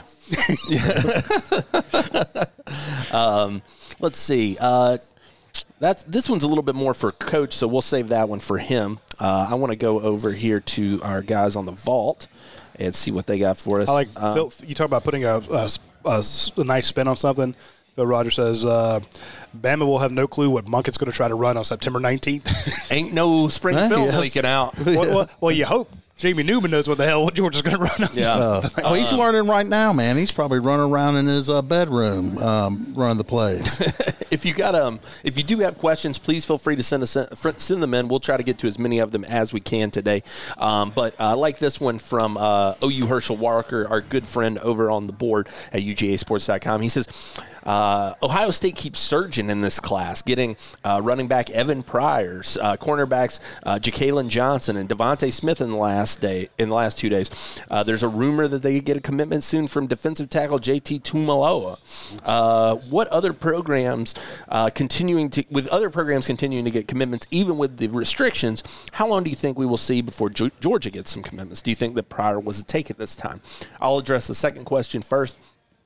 S3: um, at? um, let's see. Uh, that's this one's a little bit more for Coach, so we'll save that one for him. Uh, I want to go over here to our guys on the vault and see what they got for us.
S1: I like
S3: um,
S1: Phil, you talk about putting a, a, a, a nice spin on something. Phil Rogers says, uh, Bama will have no clue what Munkett's going to try to run on September nineteenth.
S3: Ain't no spring film
S2: yeah.
S3: leaking out.
S1: well, well, well, you hope Jamie Newman knows what the hell Georgia's going to run on.
S3: Yeah.
S2: Uh, oh, he's uh, learning right now, man. He's probably running around in his uh, bedroom um, running the plays.
S3: If you got um, if you do have questions, please feel free to send us send them in. We'll try to get to as many of them as we can today. Um, but I uh, like this one from uh, O U Herschel Walker, our good friend over on the board at U G A sports dot com. He says, Uh, Ohio State keeps surging in this class, getting uh, running back Evan Pryor, uh, cornerbacks uh, Ja'Kalen Johnson and Devontae Smith in the last day in the last two days. Uh, there's a rumor that they could get a commitment soon from defensive tackle J T Tuimoloau. Uh, what other programs uh, continuing to with other programs continuing to get commitments, even with the restrictions? How long do you think we will see before G- Georgia gets some commitments? Do you think that Pryor was a take at this time? I'll address the second question first.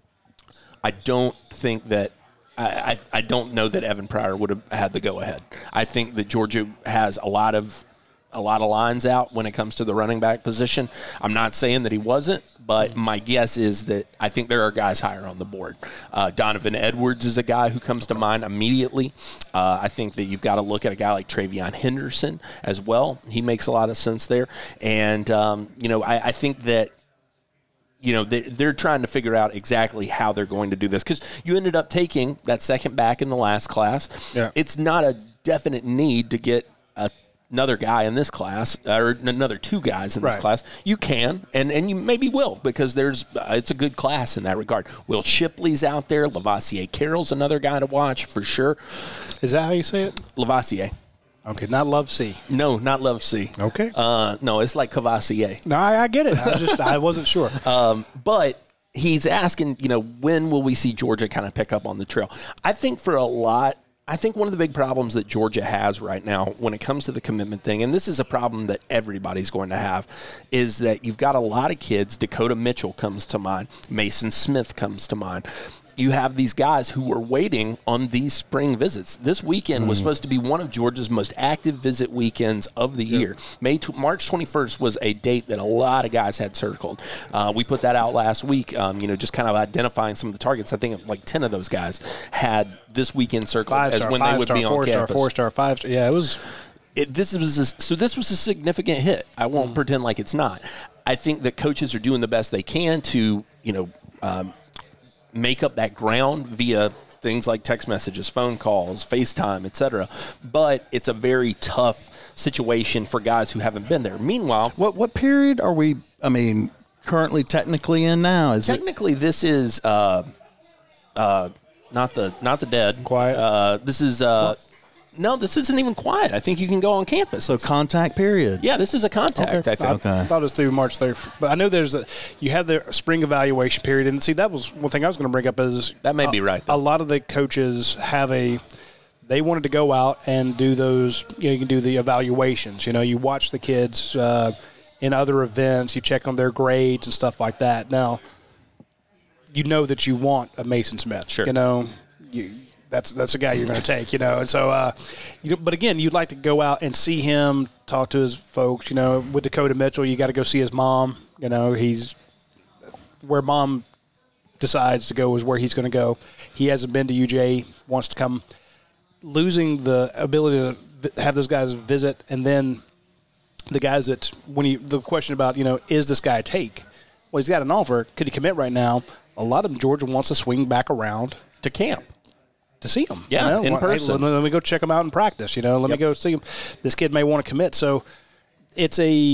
S3: I don't think that I, I, I don't know that Evan Pryor would have had the go ahead. I think that Georgia has a lot of a lot of lines out when it comes to the running back position. I'm not saying that he wasn't, but my guess is that I think there are guys higher on the board. Uh, Donovan Edwards is a guy who comes to mind immediately. Uh, I think that you've got to look at a guy like Travion Henderson as well. He makes a lot of sense there. And, um, you know, I, I think that You know, they're trying to figure out exactly how they're going to do this because you ended up taking that second back in the last class.
S1: Yeah.
S3: It's not a definite need to get a, another guy in this class or another two guys in this
S1: right.
S3: class. You can, and, and you maybe will because there's uh, it's a good class in that regard. Will Shipley's out there. Lavassier Carroll's another guy to watch for sure.
S1: Is that how you say it?
S3: Lavassier.
S1: Okay, not Love C.
S3: No, not Love C.
S1: Okay.
S3: Uh, no, it's like Cavassier.
S1: No, I, I get it. I just I wasn't sure.
S3: Um, but he's asking, you know, when will we see Georgia kind of pick up on the trail? I think for a lot, I think one of the big problems that Georgia has right now when it comes to the commitment thing, and this is a problem that everybody's going to have, is that you've got a lot of kids. Dakota Mitchell comes to mind. Mason Smith comes to mind. you have these guys who were waiting on these spring visits. This weekend mm. was supposed to be one of Georgia's most active visit weekends of the year. Yep. May t- March twenty-first was a date that a lot of guys had circled. Uh, we put that out last week, um, you know, just kind of identifying some of the targets. I think like ten of those guys had this weekend circled
S1: five
S3: as
S1: star,
S3: when
S1: five
S3: they would
S1: star,
S3: be on
S1: four
S3: campus.
S1: Star, four star, five star. Yeah, it was.
S3: It, this was a, so. This was a significant hit. I won't mm. pretend like it's not. I think that coaches are doing the best they can to, you know, um, make up that ground via things like text messages, phone calls, FaceTime, et cetera. But it's a very tough situation for guys who haven't been there. Meanwhile,
S2: what what period are we? I mean, currently technically in now? Is
S3: technically it? This is uh, uh, not the not the dead
S1: quiet.
S3: Uh, this is. Uh, No, this isn't even quiet. I think you can go on campus.
S2: So contact period.
S3: Yeah, this is a contact,
S1: okay.
S3: I think.
S1: I,
S2: okay.
S1: I thought it was through March third. But I know there's a – you have the spring evaluation period. And, see, that was one thing I was going to bring up is –
S3: That may be right, though.
S1: A lot of the coaches have a – they wanted to go out and do those – you know, you can do the evaluations. You know, you watch the kids uh, in other events. You check on their grades and stuff like that. Now, you know that you want a Mason Smith.
S3: Sure.
S1: You know, you – That's that's a guy you're going to take, you know. And so, uh, you know, but again, you'd like to go out and see him, talk to his folks, you know. With Dakota Mitchell, you got to go see his mom. You know, he's where mom decides to go is where he's going to go. He hasn't been to U J, wants to come. Losing the ability to have those guys visit, and then the guys that when you the question about, you know, is this guy a take? Well, he's got an offer. Could he commit right now? A lot of them, Georgia wants to swing back around
S3: to camp.
S1: To see him.
S3: Yeah,
S1: you know?
S3: in person.
S1: Hey, let, let me go check him out in practice, you know. Let
S3: yep.
S1: me go see him. This kid may want to commit. So it's a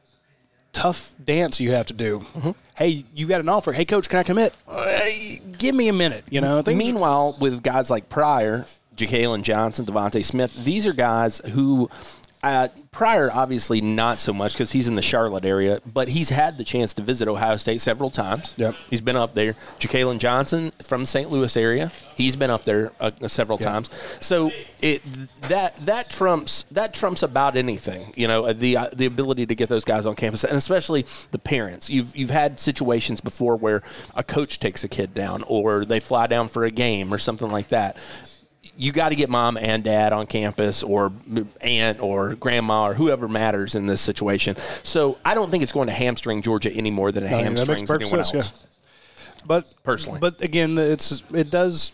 S1: tough dance you have to do. Mm-hmm. Hey, you got an offer. Hey, coach, can I commit? Uh, give me a minute, you know. Things
S3: Meanwhile, with guys like Pryor, Ja'Kalen Johnson, Devontae Smith, these are guys who uh, Pryor obviously not so much because he's in the Charlotte area, but he's had the chance to visit Ohio State several times.
S1: Yep.
S3: He's been up there. Ja'Kalen Johnson from the Saint Louis area, he's been up there uh, several yep. times. So it that that trumps that trumps about anything, you know, the uh, the ability to get those guys on campus, and especially the parents. You've you've had situations before where a coach takes a kid down, or they fly down for a game, or something like that. You got to get mom and dad on campus, or aunt or grandma or whoever matters in this situation. So I don't think it's going to hamstring Georgia any more than it no, hamstrings anyone sense, else.
S1: Yeah. But
S3: personally,
S1: but again, it's it does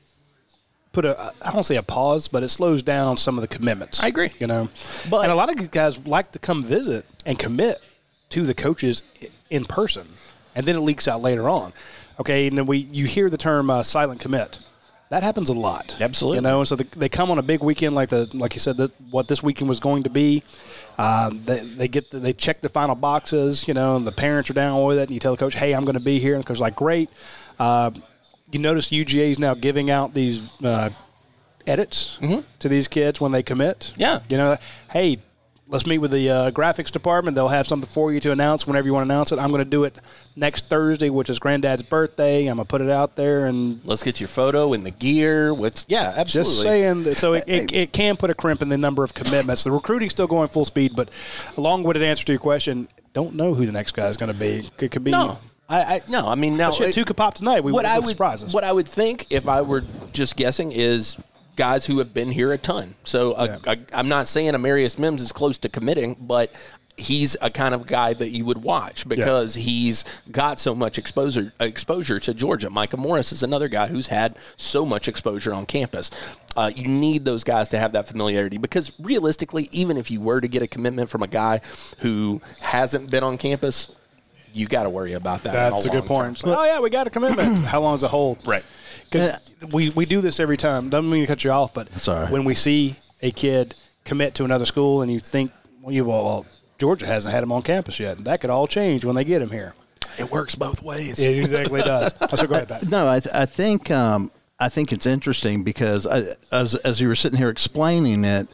S1: put a I don't say a pause, but it slows down some of the commitments.
S3: I agree.
S1: You know,
S3: but
S1: and a lot of these guys like to come visit and commit to the coaches in person, and then it leaks out later on. Okay, and then we you hear the term uh, silent commit. That happens a lot.
S3: Absolutely.
S1: You know, so the, they come on a big weekend like the like you said that what this weekend was going to be. Um, they they get the, they check the final boxes. You know, and the parents are down with it. And you tell the coach, "Hey, I'm going to be here." And the coach's like, "Great." Uh, you notice U G A is now giving out these uh, edits mm-hmm. to these kids when they commit.
S3: Yeah.
S1: You know, hey, let's meet with the uh, graphics department. They'll have something for you to announce whenever you want to announce it. I'm going to do it next Thursday, which is Granddad's birthday. I'm going to put it out there. And
S3: let's get your photo and the gear. What's, yeah, absolutely.
S1: Just saying. So it, it, it can put a crimp in the number of commitments. The recruiting's still going full speed, but a long-winded answer to your question, don't know who the next guy is going to be. It could be.
S3: No. I, I no, I mean, now.
S1: Shit, two could pop tonight. We
S3: what
S1: would
S3: I would,
S1: surprise us.
S3: What I would think, if I were just guessing, is guys who have been here a ton. So uh,
S1: yeah.
S3: I, I'm not saying Amarius Mims is close to committing, but he's a kind of guy that you would watch because yeah. he's got so much exposure exposure to Georgia. Micah Morris is another guy who's had so much exposure on campus. Uh, you need those guys to have that familiarity because realistically, even if you were to get a commitment from a guy who hasn't been on campus, you got to worry about that.
S1: That's a good point. Term. Oh, yeah, we got a commitment. How long does it hold?
S3: Right.
S1: Because we, we do this every time. Doesn't mean to cut you off, but
S2: Sorry.
S1: when we see a kid commit to another school and you think, well, you, well, Georgia hasn't had him on campus yet. That could all change when they get him here.
S3: It works both ways.
S1: It exactly does. So go ahead, Pat.
S2: No, I, th- I think um, I think it's interesting because I, as as you were sitting here explaining it,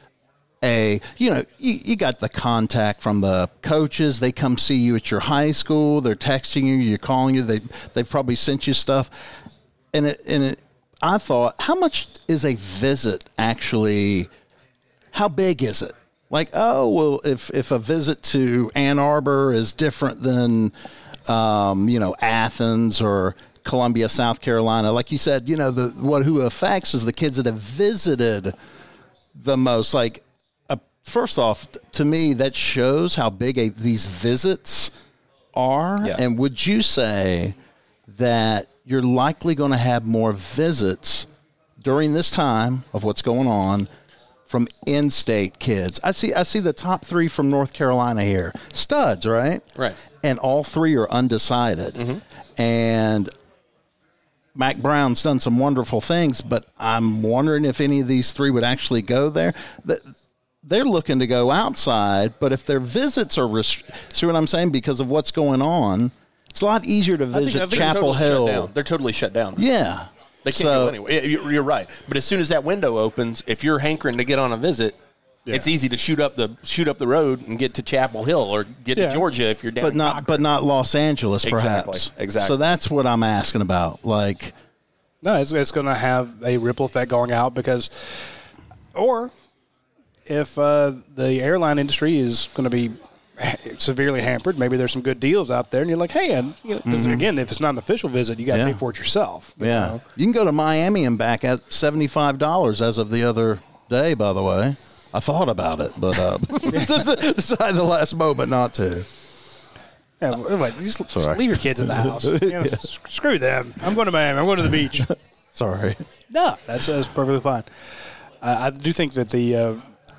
S2: a you know you, you got the contact from the coaches. They come see you at your high school. They're texting you. You're calling you. They they've probably sent you stuff. And it and it, I thought, how much is a visit actually? How big is it? Like, oh well, if if a visit to Ann Arbor is different than um, you know Athens or Columbia, South Carolina. Like you said, you know, the what who affects is the kids that have visited the most. Like, uh, first off, t- to me, that shows how big a, these visits are.
S3: Yeah.
S2: And would you say that you're likely going to have more visits during this time of what's going on from in-state kids? I see I see the top three from North Carolina here. Studs, right?
S3: Right.
S2: And all three are undecided. Mm-hmm. And Mac Brown's done some wonderful things, but I'm wondering if any of these three would actually go there. They're looking to go outside, but if their visits are rest- see what I'm saying? Because of what's going on, it's a lot easier to visit
S3: I think, I think
S2: Chapel
S3: they're totally
S2: Hill.
S3: They're totally shut down.
S2: Yeah.
S3: They can't
S2: so,
S3: go anywhere. You're right. But as soon as that window opens, if you're hankering to get on a visit, yeah. it's easy to shoot up the shoot up the road and get to Chapel Hill or get yeah. to Georgia if you're down.
S2: But not, but not Los Angeles, perhaps.
S3: Exactly. Exactly.
S2: So that's what I'm asking about. Like,
S1: no, it's, it's going to have a ripple effect going out because, or if uh, the airline industry is going to be severely hampered, maybe there's some good deals out there, and you're like, hey, and you know, because mm-hmm. again, if it's not an official visit, you got to yeah. pay for it yourself. You
S2: yeah,
S1: know?
S2: You can go to Miami and back at seventy-five dollars as of the other day. By the way, I thought about it, but uh, decided the last moment not to.
S1: Yeah, wait, just, just leave your kids in the house. You know, yeah. Screw them. I'm going to Miami. I'm going to the beach.
S2: Sorry.
S1: No, that's, that's perfectly fine. Uh, I do think that the uh,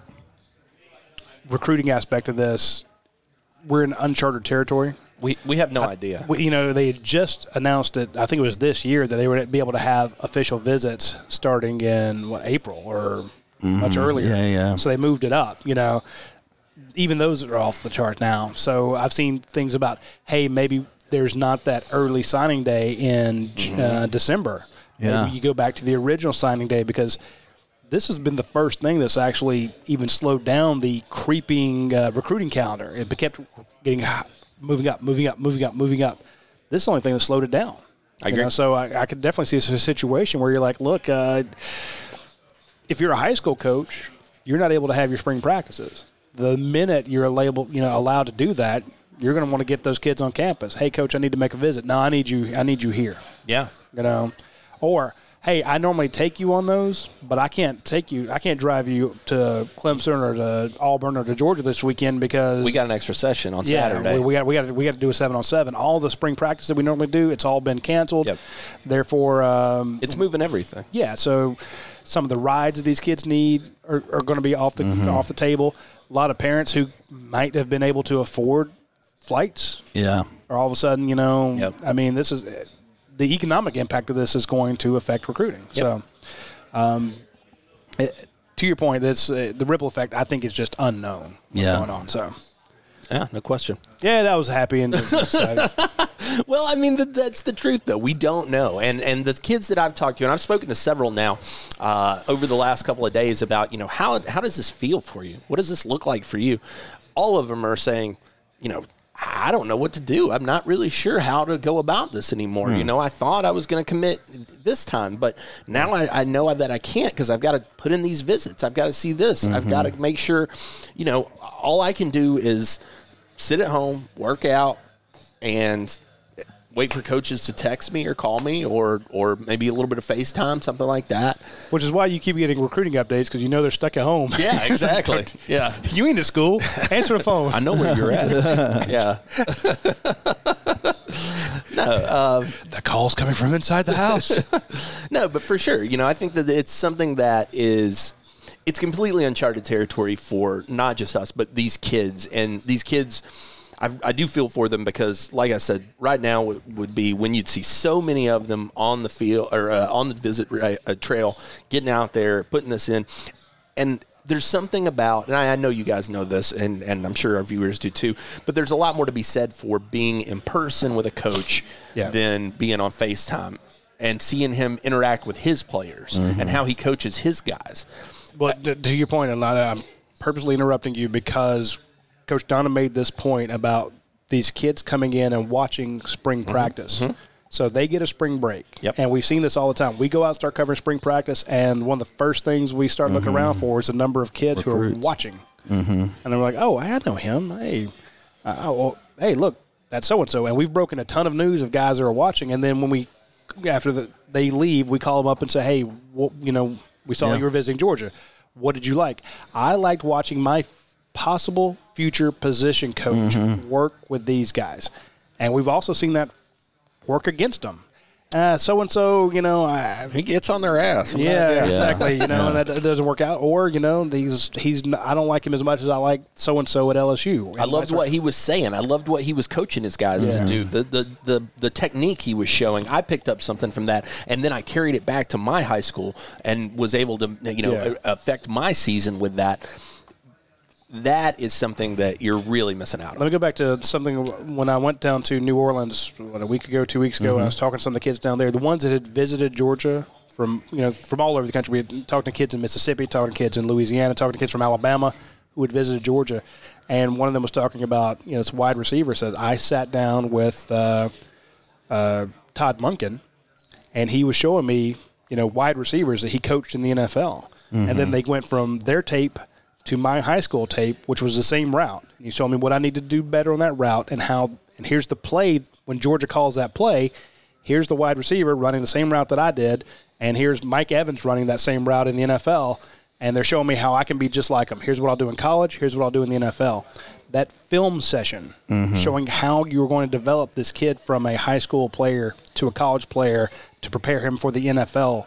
S1: recruiting aspect of this, we're in uncharted territory.
S3: We we have no I, idea.
S1: We, you know, they had just announced it, I think it was this year, that they would be able to have official visits starting in, what, April or mm-hmm. much earlier.
S2: Yeah, yeah.
S1: So they moved it up, you know. Even those are off the chart now. So I've seen things about, hey, maybe there's not that early signing day in mm-hmm. uh, December.
S2: Yeah.
S1: Maybe you go back to the original signing day because this has been the first thing that's actually even slowed down the creeping uh, recruiting calendar. It kept getting hot, moving up, moving up, moving up, moving up. This is the only thing that slowed it down.
S3: I agree.
S1: Know? So I, I could definitely see this as a situation where you're like, look, uh, if you're a high school coach, you're not able to have your spring practices. The minute you're labeled, you know, allowed to do that, you're going to want to get those kids on campus. Hey, coach, I need to make a visit. No, I need you. I need you here.
S3: Yeah.
S1: You know, or hey, I normally take you on those, but I can't take you. I can't drive you to Clemson or to Auburn or to Georgia this weekend because
S3: we got an extra session on
S1: yeah,
S3: Saturday.
S1: We, we got we got we got to do a seven on seven. All the spring practice that we normally do, it's all been canceled.
S3: Yep.
S1: Therefore, um,
S3: it's moving everything.
S1: Yeah. So some of the rides these kids need are, are going to be off the mm-hmm. off the table. A lot of parents who might have been able to afford flights,
S2: yeah,
S1: are all of a sudden, you know,
S3: yep.
S1: I mean, this is the economic impact of this is going to affect recruiting. Yep. So, um, it, to your point, that's uh, the ripple effect. I think is just unknown what's
S2: yeah.
S1: going on. So,
S3: yeah, no question.
S1: Yeah, that was happy and excited.
S3: Well, I mean, that's the truth, though. We don't know. And and the kids that I've talked to, and I've spoken to several now uh, over the last couple of days about, you know, how how does this feel for you? What does this look like for you? All of them are saying, you know, I don't know what to do. I'm not really sure how to go about this anymore. Hmm. You know, I thought I was going to commit this time, but now I, I know that I can't because I've got to put in these visits. I've got to see this. Mm-hmm. I've got to make sure, you know, all I can do is sit at home, work out, and wait for coaches to text me or call me or or maybe a little bit of FaceTime, something like that.
S1: Which is why you keep getting recruiting updates because you know they're stuck at home.
S3: Yeah, exactly. Yeah.
S1: You ain't at school. Answer the phone.
S3: I know where you're at. Yeah. No. Um,
S1: the call's coming from inside the house.
S3: No, but for sure. You know, I think that it's something that is – it's completely uncharted territory for not just us, but these kids. And these kids – I, I do feel for them because, like I said, right now would, would be when you'd see so many of them on the field or uh, on the visit uh, trail, getting out there, putting this in. And there's something about, and I, I know you guys know this, and, and I'm sure our viewers do too, but there's a lot more to be said for being in person with a coach yeah. than being on FaceTime and seeing him interact with his players mm-hmm. and how he coaches his guys.
S1: Well, to, to your point, I'm purposely interrupting you because Coach Donna made this point about these kids coming in and watching spring mm-hmm. practice. Mm-hmm. So they get a spring break. Yep. And we've seen this all the time. We go out and start covering spring practice, and one of the first things we start mm-hmm. looking around for is the number of kids Recruits. who are watching. Mm-hmm. And they're like, oh, I know him. Hey, uh, well, hey, look, that's so-and-so. And we've broken a ton of news of guys that are watching. And then when we after the, they leave, we call them up and say, hey, well, you know, we saw
S2: Yeah.
S1: you were visiting Georgia. What did you like? I liked watching my f- possible future position coach
S2: Mm-hmm.
S1: work with these guys. And we've also seen that work against them. Uh, so-and-so, you know, I,
S3: He gets on their ass.
S1: yeah,
S3: Yeah.
S1: exactly. You know, and that doesn't work out. Or, you know, these he's n- I don't like him as much as I like so-and-so at L S U.
S3: I loved what he was saying. I loved what he was coaching his guys
S1: Yeah.
S3: to do. The, the the the technique he was showing. I picked up something from that, and then I carried it back to my high school and was able to, you know,
S1: Yeah.
S3: affect my season with that. That is something that you're really missing out on.
S1: Let me go back to something when I went down to New Orleans what, a week ago, two weeks ago, and I was talking to some of the kids down there. The ones that had visited Georgia from you know from all over the country. We had talked to kids in Mississippi, talking to kids in Louisiana, talking to kids from Alabama who had visited Georgia, and one of them was talking about you know this wide receiver says I sat down with uh, uh, Todd Monken, and he was showing me you know wide receivers that he coached in the N F L, and then they went from their tape to my high school tape, which was the same route. He showed me what I need to do better on that route and how, and here's the play. When Georgia calls that play, here's the wide receiver running the same route that I did, and here's Mike Evans running that same route in the N F L, and they're showing me how I can be just like him. Here's what I'll do in college. Here's what I'll do in the N F L. That film session showing how you were going to develop this kid from a high school player to a college player to prepare him for the N F L,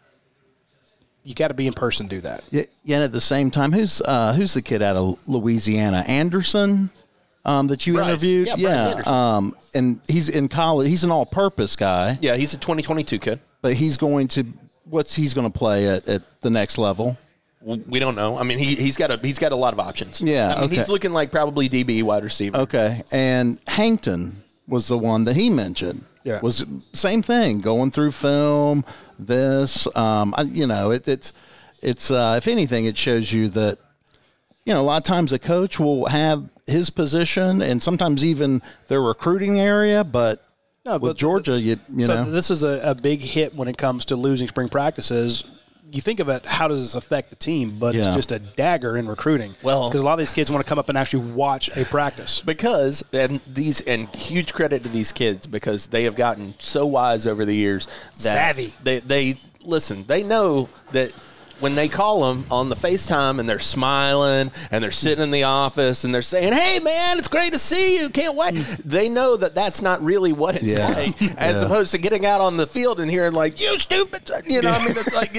S1: you got to be in person to do that.
S2: Yeah, yeah, and at the same time, who's uh, who's the kid out of Louisiana? Anderson, um, that you
S3: Bryce.
S2: interviewed?
S3: Yeah, Bryce Anderson.
S2: um, and he's in college. He's an all-purpose guy,
S3: Yeah, he's a twenty twenty-two kid.
S2: but he's going to what's he's going to play at, at the next level?
S3: Well, we don't know. I mean, he he's got a he's got a lot of options.
S2: Yeah,
S3: I mean,
S2: okay.
S3: he's looking like probably D B wide receiver.
S2: Okay, and Hankton was the one that he mentioned.
S1: Yeah.
S2: Was same thing, going through film. This, um, I, you know, it, it's it's uh, if anything, it shows you that you know a lot of times a coach will have his position and sometimes even their recruiting area, but
S1: No,
S2: with
S1: but-
S2: Georgia, you you
S1: so
S2: know,
S1: this is a, a big hit when it comes to losing spring practices. You think of it, how does this affect the team? But
S2: Yeah.
S1: it's just a dagger in recruiting.
S3: Well-
S1: because a lot of these kids want to come up and actually watch a practice.
S3: Because and these and huge credit to these kids because they have gotten so wise over the years that
S1: Savvy.
S3: They they listen. They know that when they call them on the FaceTime and they're smiling and they're sitting in the office and they're saying, "Hey man, it's great to see you. Can't wait." They know that that's not really what it's
S2: Yeah.
S3: like, as
S2: Yeah.
S3: opposed to getting out on the field and hearing like, "You stupid," you know. I mean, it's like,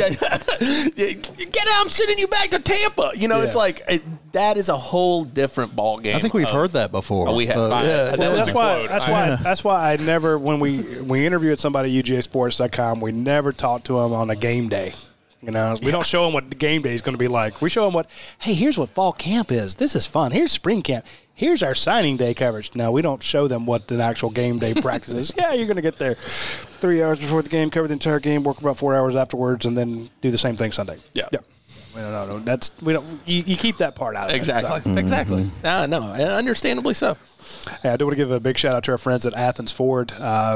S3: "Get out! I'm sending you back to Tampa." You know, it's
S1: Yeah.
S3: like it, that is a whole different ball game.
S2: I think we've
S3: of-
S2: heard that before.
S3: Oh, we have.
S2: Uh,
S3: I-
S2: yeah.
S3: that
S1: Well,
S3: was
S1: that's
S3: a
S1: why.
S3: quote.
S1: That's why. That's why I never, when we we interviewed somebody at U G A Sports dot com, we never talked to them on a game day. You know, we don't show them what the game day is going to be like. We show them what, hey, here's what fall camp is. This is fun. Here's spring camp. Here's our signing day coverage. No, we don't show them what the actual game day practice is. Yeah, you're going to get there three hours before the game, cover the entire game, work about four hours afterwards, and then do the same thing Sunday.
S3: Yeah.
S1: Yeah. No, no, no. That's we don't. You, you keep that part out of it.
S3: Exactly.
S1: So.
S3: Exactly. Uh, no, understandably so.
S1: Hey, I do want to give a big shout out to our friends at Athens Ford. Uh,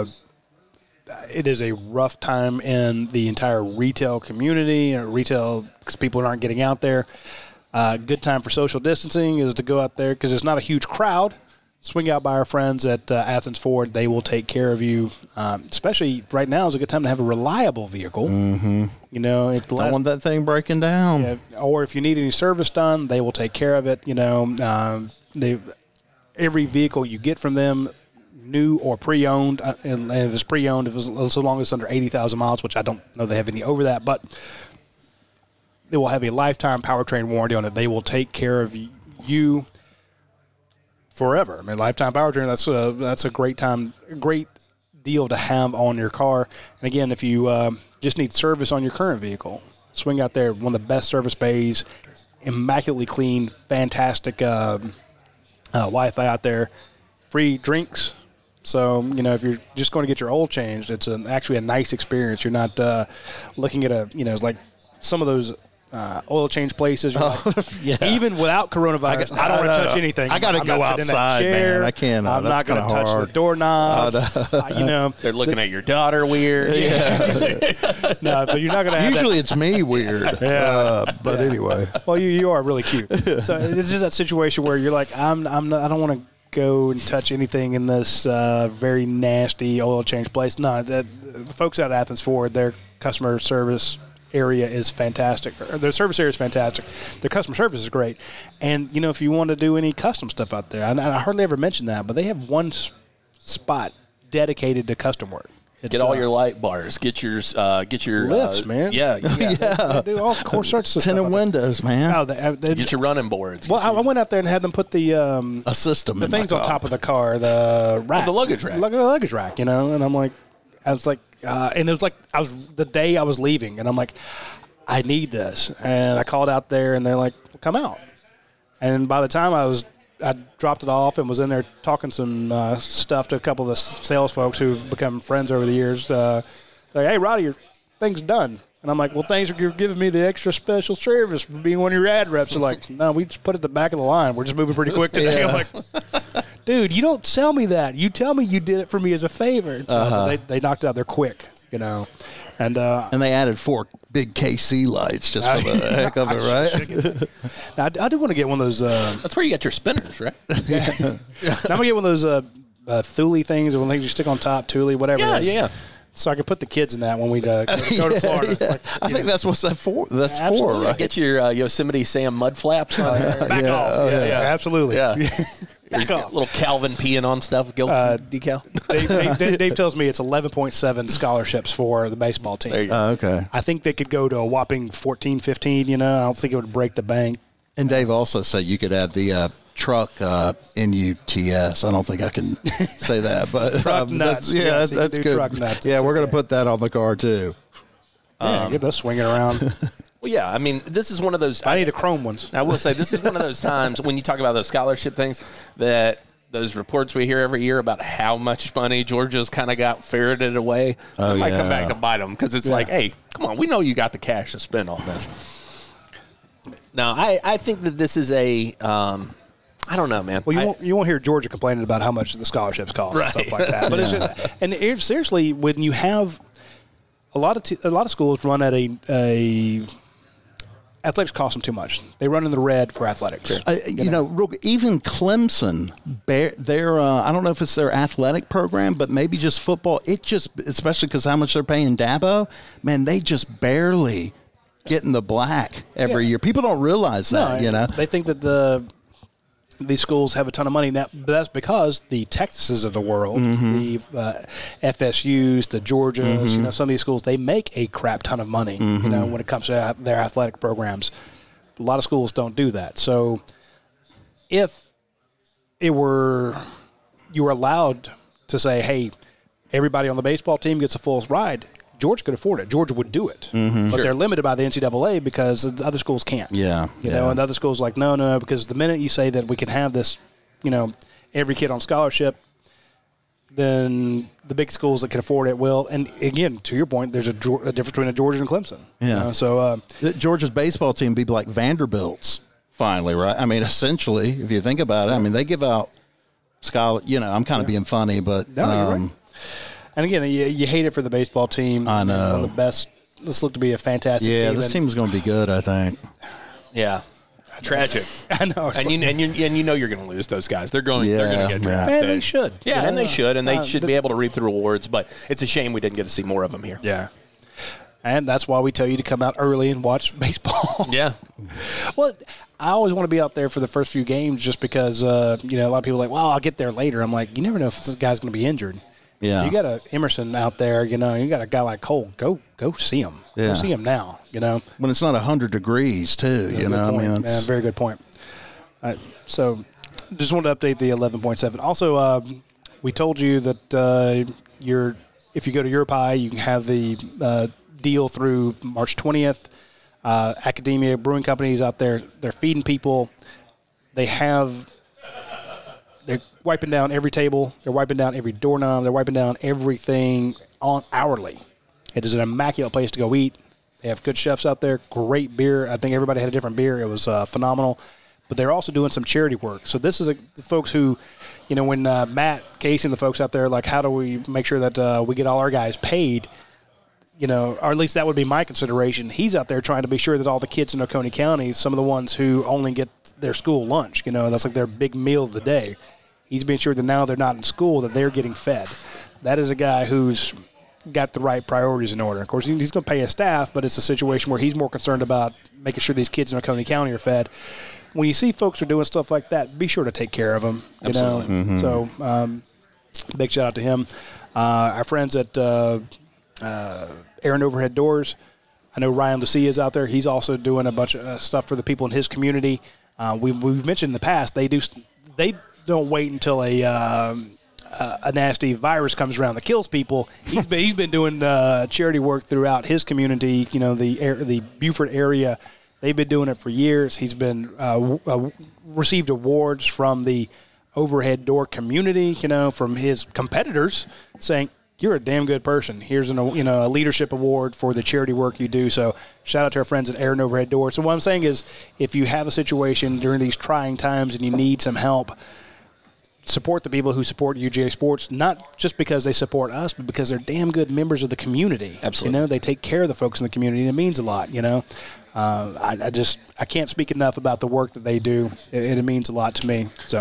S1: it is a rough time in the entire retail community, or retail because people aren't getting out there. Uh, good time for social distancing is to go out there because it's not a huge crowd. Swing out by our friends at uh, Athens Ford. They will take care of you. Um, especially right now is a good time to have a reliable vehicle. Mm-hmm. You know, if the
S2: Don't
S1: last,
S2: want that thing breaking down.
S1: yeah, or if you need any service done, they will take care of it. You know, um, they every vehicle you get from them, new or pre-owned, uh, and if it's pre-owned, if it's so long as it's under eighty thousand miles, which I don't know they have any over that, but they will have a lifetime powertrain warranty on it. They will take care of you forever. I mean, lifetime powertrain, that's a, that's a great time, great deal to have on your car. And again, if you um, just need service on your current vehicle, swing out there. One of the best service bays, immaculately clean, fantastic uh, uh, Wi-Fi out there, free drinks. So, you know, if you're just going to get your oil changed, it's an, actually a nice experience. You're not uh, looking at a, you know, it's like some of those uh, oil change places. You're like,
S2: yeah.
S1: Even without coronavirus, I, don't want to touch anything.
S2: I gotta
S1: I'm
S2: go
S1: not sitting in that
S2: outside,
S1: chair.
S2: man. I can't, uh,
S1: I'm not
S2: that's
S1: going to
S2: kinda
S1: touch
S2: hard.
S1: the doorknob. Uh, you know,
S3: They're looking at your daughter weird.
S1: no, but you're not going to have
S2: Usually it's me weird. Uh, but anyway.
S1: that. Well, you, you are really cute. So it's just that situation where you're like, I'm, I'm not, I don't want to go and touch anything in this uh, very nasty oil change place. No, the, the folks out at Athens Ford, their customer service area is fantastic. Their service area is fantastic. Their customer service is great. And, you know, if you want to do any custom stuff out there, I, I hardly ever mention that, but they have one s- spot dedicated to custom work. It's,
S3: Get all
S1: uh,
S3: your light bars. Get your uh, get your
S1: lifts,
S3: uh,
S1: man.
S3: Yeah, yeah.
S1: They do all sorts of
S2: Tinted
S1: stuff.
S2: windows, man.
S1: Oh, they, they,
S3: Get your running boards.
S1: well,
S3: Get
S1: I,
S3: your-
S1: I went out there and had them put the um,
S2: A system.
S1: the
S2: in my
S1: things on
S2: car.
S1: top of the car, the rack,
S3: the luggage rack.
S1: Lug- luggage rack. You know, and I'm like, I was like, uh, and it was like I was the day I was leaving, and I'm like, I need this, and I called out there, and they're like, well, come out. And by the time I was, I dropped it off and was in there talking some uh, stuff to a couple of the sales folks who've become friends over the years. Uh, they're like, hey, Roddy, your thing's done. And I'm like, well, thanks for giving me the extra special service for being one of your ad reps. They're like, no, we just put it at the back of the line. We're just moving pretty quick today. I'm like, dude, you don't sell me that. You tell me you did it for me as a favor. Uh-huh. They, they knocked it out there quick, you know. And uh,
S2: And they added four big K C lights just for the heck of it, right?
S1: now, I, I do want to get one of those. Uh,
S3: That's where you get your spinners, right?
S1: now I'm gonna get one of those uh, uh, Thule things, or one things you stick on top, Thule, whatever.
S3: Yeah,
S1: it is.
S3: yeah.
S1: So I can put the kids in that when we uh, go, go to Florida. It's like,
S2: I think that's what's that for. That's
S1: Absolutely.
S2: for, right?
S3: Get your uh, Yosemite Sam mud flaps on there.
S1: back
S2: Yeah,
S1: off.
S2: oh,
S1: yeah,
S3: yeah.
S1: absolutely.
S3: Yeah.
S1: Back
S3: Your
S1: off.
S3: little Calvin peeing on stuff, guilt
S1: Uh,
S3: decal.
S1: Dave, Dave, Dave, Dave tells me it's eleven point seven scholarships for the baseball team.
S3: There you go.
S2: Oh, okay.
S1: I think they could go to a whopping fourteen, fifteen, you know. I don't think it would break the bank.
S2: And Dave also said you could add the uh, truck uh, N U T S. I don't think I can say that, but
S1: Truck
S2: um,
S1: nuts.
S2: That's, yeah,
S1: Yes,
S2: that's,
S1: you can
S2: that's
S1: do
S2: good.
S1: truck nuts.
S2: Yeah,
S1: It's
S2: we're going to
S1: okay.
S2: put that on the car too.
S1: Yeah, get those swinging around.
S3: Well, yeah, I mean, this is one of those.
S1: I need the chrome ones.
S3: I will say this is one of those times when you talk about those scholarship things that those reports we hear every year about how much money Georgia's kind of got ferreted away.
S2: Oh,
S3: it might come
S2: yeah.
S3: back to bite them because it's
S1: Yeah.
S3: like, hey, come on, we know you got the cash to spend on this. Now, I, I think that this is a, um, I don't know, man.
S1: Well, you
S3: I-
S1: won't you won't hear Georgia complaining about how much the scholarships cost
S3: Right.
S1: and stuff like that. But it's just, and it, seriously, when you have a lot of t- a lot of schools run at a a athletics cost them too much. They run in the red for athletics.
S2: Uh, you know, real, even Clemson, bear, their uh, I don't know if it's their athletic program, but maybe just football. It just, especially because how much they're paying Dabo, man, they just barely get in the black every
S1: Yeah.
S2: year. People don't realize that,
S1: No,
S2: you know.
S1: they think that the these schools have a ton of money now, but that's because the Texases of the world, the uh, F S Us, the Georgias, you know, some of these schools, they make a crap ton of money, you know, when it comes to their athletic programs. A lot of schools don't do that. So if it were, you were allowed to say, hey, everybody on the baseball team gets a full ride, Georgia could afford it. Georgia would do it. But
S3: Sure.
S1: they're limited by the N C double A because the other schools can't.
S2: Yeah,
S1: You
S2: yeah.
S1: know, and the other schools are like, no, no, no, because the minute you say that we can have this, you know, every kid on scholarship, then the big schools that can afford it will. And again, to your point, there's a, Geor- a difference between a Georgia and Clemson. you
S2: Yeah.
S1: know, so, uh,
S2: The- Georgia's baseball team be like Vanderbilt's finally, right? I mean, essentially, if you think about it, I mean, they give out scholar. You know, I'm kind of being funny, but
S1: No, you're
S2: um,
S1: right. and again, you, you hate it for the baseball team.
S2: I
S1: You
S2: know.
S1: One of the best. This looked to be a fantastic
S2: yeah,
S1: team.
S2: this
S1: and-
S2: team's going to be good. I think.
S3: yeah. Tragic.
S1: I know. it's
S3: And you,
S1: like-
S3: and you and you know you're going to lose those guys. They're going. they're going
S2: Yeah,
S3: to get
S2: yeah.
S3: drafted.
S1: and they should.
S3: Yeah,
S1: you know?
S3: and they should, and they
S1: Uh,
S3: should
S1: the-
S3: be able to reap the rewards. But it's a shame we didn't get to see more of them here.
S1: Yeah. And that's why we tell you to come out early and watch baseball.
S3: Yeah.
S1: Well, I always want to be out there for the first few games just because, uh, you know, a lot of people are like, well, I'll get there later. I'm like, you never know if this guy's going to be injured.
S2: Yeah.
S1: You got a Emerson out there, you know, you got a guy like Cole. Go go see him.
S2: Yeah.
S1: Go see him now, you know.
S2: When it's not a hundred degrees, too. You
S1: Good
S2: know,
S1: point.
S2: I mean,
S1: Yeah,
S2: it's,
S1: very good point. Uh, so just wanted to update the eleven point seven. Also, uh, we told you that uh, you're, if you go to EuroPie, you can have the uh, deal through March twentieth. Uh, Academia Brewing Company is out there. They're feeding people. They have, they're wiping down every table. They're wiping down every doorknob. They're wiping down everything on hourly. It is an immaculate place to go eat. They have good chefs out there. Great beer. I think everybody had a different beer. It was uh, phenomenal. But they're also doing some charity work. So this is a, the folks who, you know, when uh, Matt Casey and the folks out there, like, how do we make sure that uh, we get all our guys paid? You know, or at least that would be my consideration. He's out there trying to be sure that all the kids in Oconee County, some of the ones who only get their school lunch, you know, that's like their big meal of the day. He's being sure that now they're not in school, that they're getting fed. That is a guy who's got the right priorities in order. Of course, he's going to pay his staff, but it's a situation where he's more concerned about making sure these kids in Oconee County are fed. When you see folks are doing stuff like that, be sure to take care of them. You
S3: Absolutely.
S1: know? Mm-hmm. So, um, big shout out to him. Uh, our friends at uh, uh, Aaron Overhead Doors. I know Ryan Lucia is out there. He's also doing a bunch of uh, stuff for the people in his community. Uh, we've, we've mentioned in the past they do they don't wait until a um, uh, a nasty virus comes around that kills people. He's been he's been doing uh, charity work throughout his community. You know, the the Beaufort area. They've been doing it for years. He's been uh, uh, received awards from the Overhead Door community, you know, from his competitors saying, you're a damn good person. Here's an, you know, a leadership award for the charity work you do. So shout out to our friends at Aaron Overhead Door. So what I'm saying is if you have a situation during these trying times and you need some help, support the people who support U G A Sports, not just because they support us, but because they're damn good members of the community.
S3: Absolutely.
S1: You know, they take care of the folks in the community, and it means a lot, you know. Uh, I, I just I can't speak enough about the work that they do. It, it means a lot to me. So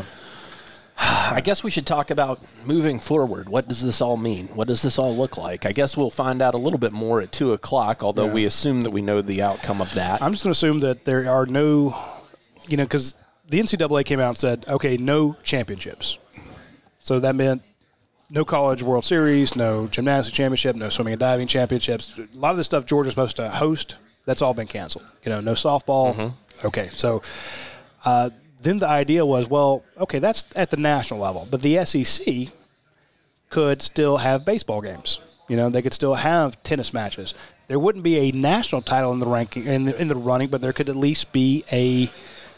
S3: I guess we should talk about moving forward. What does this all mean? What does this all look like? I guess we'll find out a little bit more at two o'clock, although
S1: yeah.
S3: we assume that we know the outcome of that.
S1: I'm just going to assume that there are no, you know, because the N C double A came out and said, okay, no championships. So that meant no college World Series, no gymnastics championship, no swimming and diving championships. A lot of the stuff Georgia's supposed to host, that's all been canceled. You know, no softball. Mm-hmm. Okay, so uh, then the idea was, well, okay, that's at the national level, but the S E C could still have baseball games. You know, they could still have tennis matches. There wouldn't be a national title in the ranking in the, in the running, but there could at least be a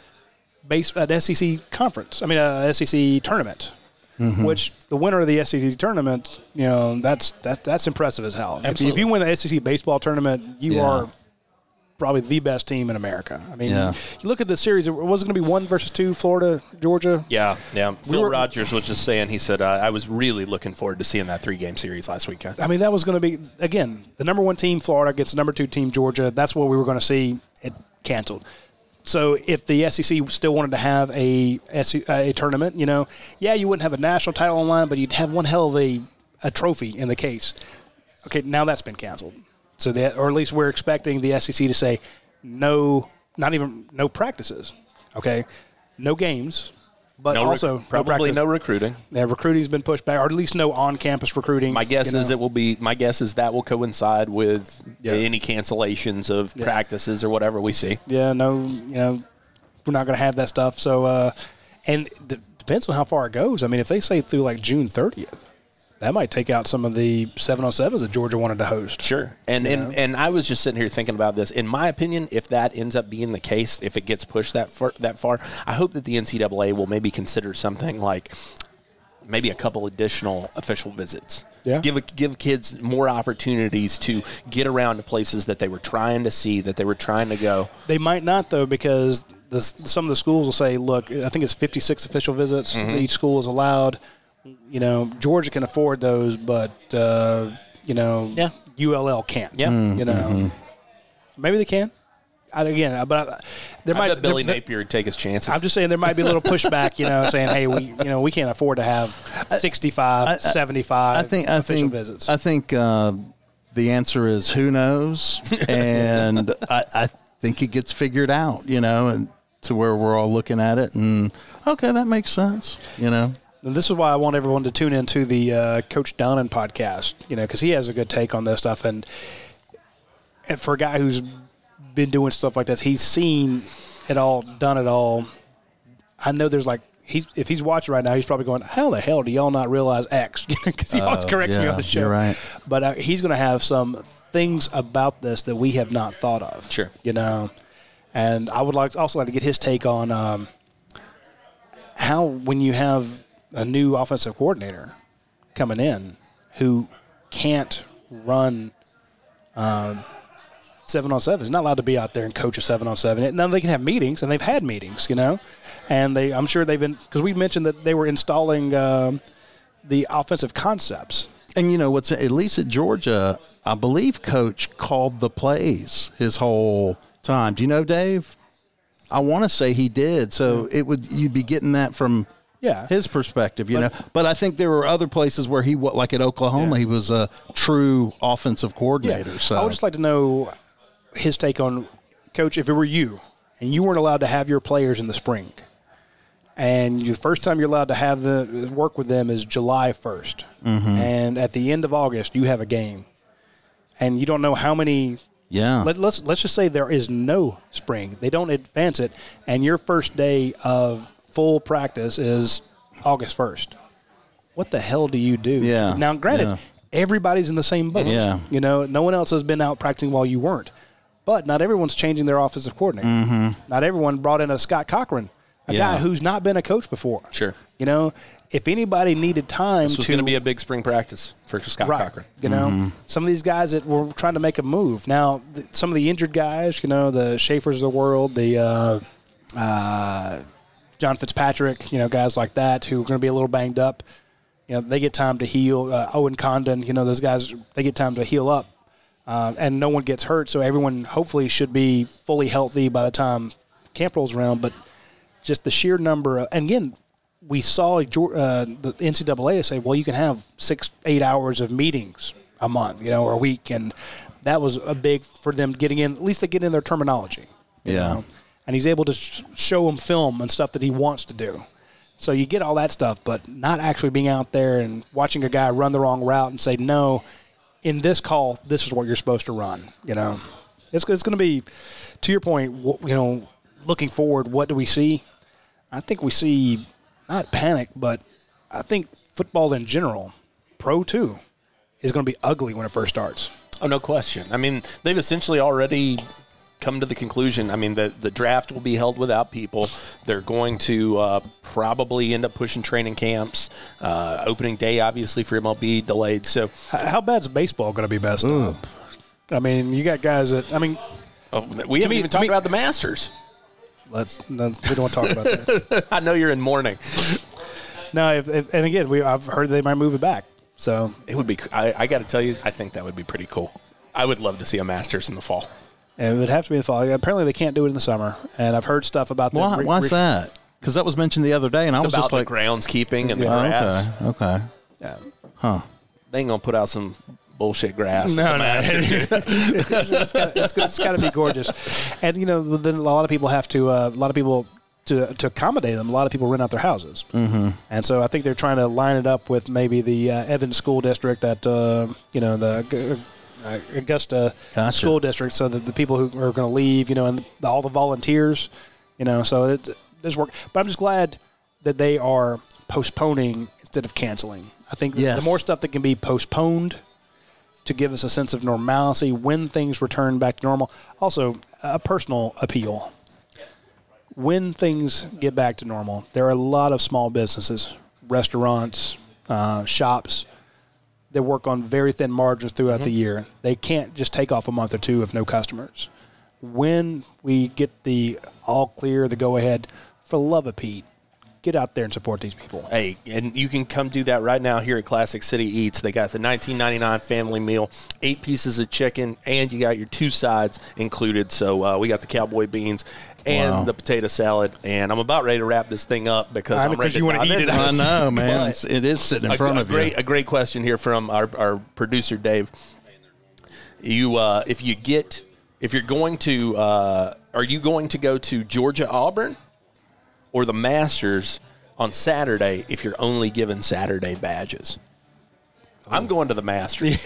S1: base an S E C conference. I mean, a S E C tournament. Mm-hmm. Which the winner of the S E C tournament, you know, that's that, that's impressive as hell. If, if you win the S E C baseball tournament, you
S2: yeah.
S1: are probably the best team in America. I mean,
S2: yeah.
S1: you look at the series, was it going to be one versus two, Florida, Georgia?
S4: Yeah, yeah.
S1: We
S4: Phil
S1: were,
S4: Rogers was just saying, he said, uh, I was really looking forward to seeing that three-game series last weekend.
S1: I mean, that was going to be, again, the number one team, Florida, against the number two team, Georgia. That's what we were going to see. It canceled. So if the S E C still wanted to have a, a tournament, you know, yeah, you wouldn't have a national title on line, but you'd have one hell of a, a trophy in the case. Okay, now that's been canceled. So that, or at least we're expecting the S E C to say no, not even no practices. Okay, no games, but
S4: no
S1: also
S4: rec- probably no,
S1: no
S4: recruiting.
S1: Yeah, recruiting's been pushed back, or at least no on-campus recruiting.
S3: My guess
S1: you know.
S3: is it will be. My guess is that will coincide with
S1: Yeah.
S3: any cancellations of
S1: Yeah.
S3: practices or whatever we see.
S1: Yeah, no, you know, we're not going to have that stuff. So, uh, and it d- depends on how far it goes. I mean, if they say through like June thirtieth, that might take out some of the seven oh sevens that Georgia wanted to host.
S3: Sure. And, and and I was just sitting here thinking about this. In my opinion, if that ends up being the case, if it gets pushed that far, that far, I hope that the N C double A will maybe consider something like maybe a couple additional official visits.
S1: Yeah.
S3: Give a, give kids more opportunities to get around to places that they were trying to see, that they were trying to go.
S1: They might not, though, because the, some of the schools will say, look, I think it's fifty-six official visits
S3: Mm-hmm.
S1: each school is allowed. You know, Georgia can afford those, but, uh, you know,
S3: Yeah.
S1: U L L can't.
S3: Yeah.
S1: You know, maybe they can. I, again, but I, there
S3: I
S1: might
S3: bet Billy
S1: there,
S3: Napier would take his chances.
S1: I'm just saying there might be a little pushback, you know, saying, hey, we, you know, we can't afford to have sixty-five,
S2: I- I-
S1: seventy-five
S2: I think I
S1: official
S2: think
S1: visits.
S2: I think uh, the answer is who knows, and I, I think it gets figured out, you know, and to where we're all looking at it and okay, that makes sense, you know.
S1: And this is why I want everyone to tune into the uh, Coach Donnan podcast, you know, because he has a good take on this stuff. And, and for a guy who's been doing stuff like this, he's seen it all, done it all. I know there's like, he's if he's watching right now, he's probably going, how the hell do y'all not realize X? Because he always
S2: Oh,
S1: corrects me
S2: yeah,
S1: on the show.
S2: you're right.
S1: But uh, he's going to have some things about this that we have not thought of.
S3: Sure.
S1: You know, and I would like also like to get his take on um, how when you have a new offensive coordinator coming in who can't run um, seven on seven, is not allowed to be out there and coach a seven on seven. Now they can have meetings, and they've had meetings, you know, and they I'm sure they've been because we mentioned that they were installing um, the offensive concepts.
S2: And you know what's at least at Georgia, I believe Coach called the plays his whole time. Do you know, Dave? I want to say he did. So it would you'd be getting that from
S1: Yeah.
S2: his perspective, you know. But I think there were other places where he, wa- like at Oklahoma,
S1: Yeah.
S2: he was a true offensive coordinator.
S1: Yeah.
S2: So
S1: I would just like to know his take on, Coach, if it were you and you weren't allowed to have your players in the spring, and the first time you're allowed to have the work with them is July first,
S2: Mm-hmm.
S1: and at the end of August you have a game, and you don't know how many.
S2: yeah,
S1: Let, let's let's just say there is no spring. They don't advance it, and your first day of full practice is August first. What the hell do you do?
S2: Yeah,
S1: Now, granted,
S2: yeah.
S1: everybody's in the same boat.
S2: Yeah.
S1: You know, no one else has been out practicing while you weren't. But not everyone's changing their offensive coordinator.
S2: Mm-hmm.
S1: Not everyone brought in a Scott Cochran, a
S2: Yeah.
S1: guy who's not been a coach before.
S3: Sure.
S1: You know, if anybody needed time
S3: This was
S1: to
S3: going to be a big spring practice for Scott
S1: right.
S3: Cochran.
S1: You know,
S2: Mm-hmm.
S1: some of these guys that were trying to make a move. Now, th- some of the injured guys, you know, the Schaefers of the world, the uh, uh, John Fitzpatrick, you know, guys like that who are going to be a little banged up. You know, they get time to heal. Uh, Owen Condon, you know, those guys, they get time to heal up. Uh, and no one gets hurt, so everyone hopefully should be fully healthy by the time camp rolls around. But just the sheer number of – and again, we saw uh, the N C double A say, well, you can have six, eight hours of meetings a month, you know, or a week. And that was a big for them getting in – at least they get in their terminology. you
S2: Yeah.
S1: know. And he's able to sh- show them film and stuff that he wants to do. So you get all that stuff, but not actually being out there and watching a guy run the wrong route and say, no, in this call, this is what you're supposed to run. You know, it's, it's going to be, to your point, you know, looking forward, what do we see? I think we see not panic, but I think football in general, pro too, is going to be ugly when it first starts.
S3: Oh, no question. I mean, they've essentially already come to the conclusion. I mean, the, the draft will be held without people. They're going to uh, probably end up pushing training camps. Uh, opening day, obviously, for M L B delayed. So,
S1: H- How bad is baseball going to be messed up? I mean, you got guys that, I mean,
S3: oh, we haven't
S1: me-
S3: even
S1: to
S3: talked
S1: me-
S3: about the Masters.
S1: let's, let's we don't want to talk about that.
S3: I know you're in mourning.
S1: No, if, if, and again, we I've heard they might move it back. So
S3: It would be, I, I got to tell you, I think that would be pretty cool. I would love to see a Masters in the fall.
S1: it would have to be in the fall. Apparently, they can't do it in the summer, and I've heard stuff about them
S2: Why,
S1: re-
S2: why's
S1: re-
S2: that? Because that was mentioned the other day, and I
S3: It's
S2: was
S3: about
S2: just
S3: the
S2: like,
S3: groundskeeping and the
S2: oh,
S3: grass.
S2: okay, okay.
S1: Yeah.
S2: Huh.
S3: They ain't going to put out some bullshit grass.
S1: No,
S3: at the
S1: no,
S3: Masters.
S1: it's, it's got, it's, it's got to be gorgeous, and you know, then a lot of people have to. Uh, a lot of people to to accommodate them. A lot of people rent out their houses, mm-hmm. and so I think they're trying to line it up with maybe the uh, Evans School District that uh, you know the. Uh, Augusta
S2: Gotcha.
S1: School District, so that the people who are going to leave, you know, and the, all the volunteers, you know, so it does work. But I'm just glad that they are postponing instead of canceling. I think
S2: Yes.
S1: the more stuff that can be postponed to give us a sense of normalcy when things return back to normal. Also, a personal appeal. When things get back to normal, there are a lot of small businesses, restaurants, uh, shops, that work on very thin margins throughout
S3: Mm-hmm.
S1: the year. They can't just take off a month or two of no customers. When we get the all clear, the go-ahead, for the love of Pete, get out there and support these people.
S3: Hey, and you can come do that right now here at Classic City Eats. They got the nineteen ninety-nine family meal, eight pieces of chicken, and you got your two sides included. So uh, we got the cowboy beans and
S2: Wow.
S3: the potato salad. And I'm about ready to wrap this thing up because
S1: I
S3: I'm
S1: mean,
S3: ready
S1: 'cause
S3: to
S1: you wanna
S3: dive
S1: eat
S3: into
S1: it.
S2: I
S3: this.
S2: know, man.
S3: But
S2: It's, it is sitting in
S3: a,
S2: front
S3: a
S2: of
S3: great,
S2: you.
S3: A great question here from our, our producer, Dave. You, uh, if you get, if you're going to, uh, are you going to go to Georgia Auburn or the Masters on Saturday if you're only given Saturday badges? I'm going to the Masters.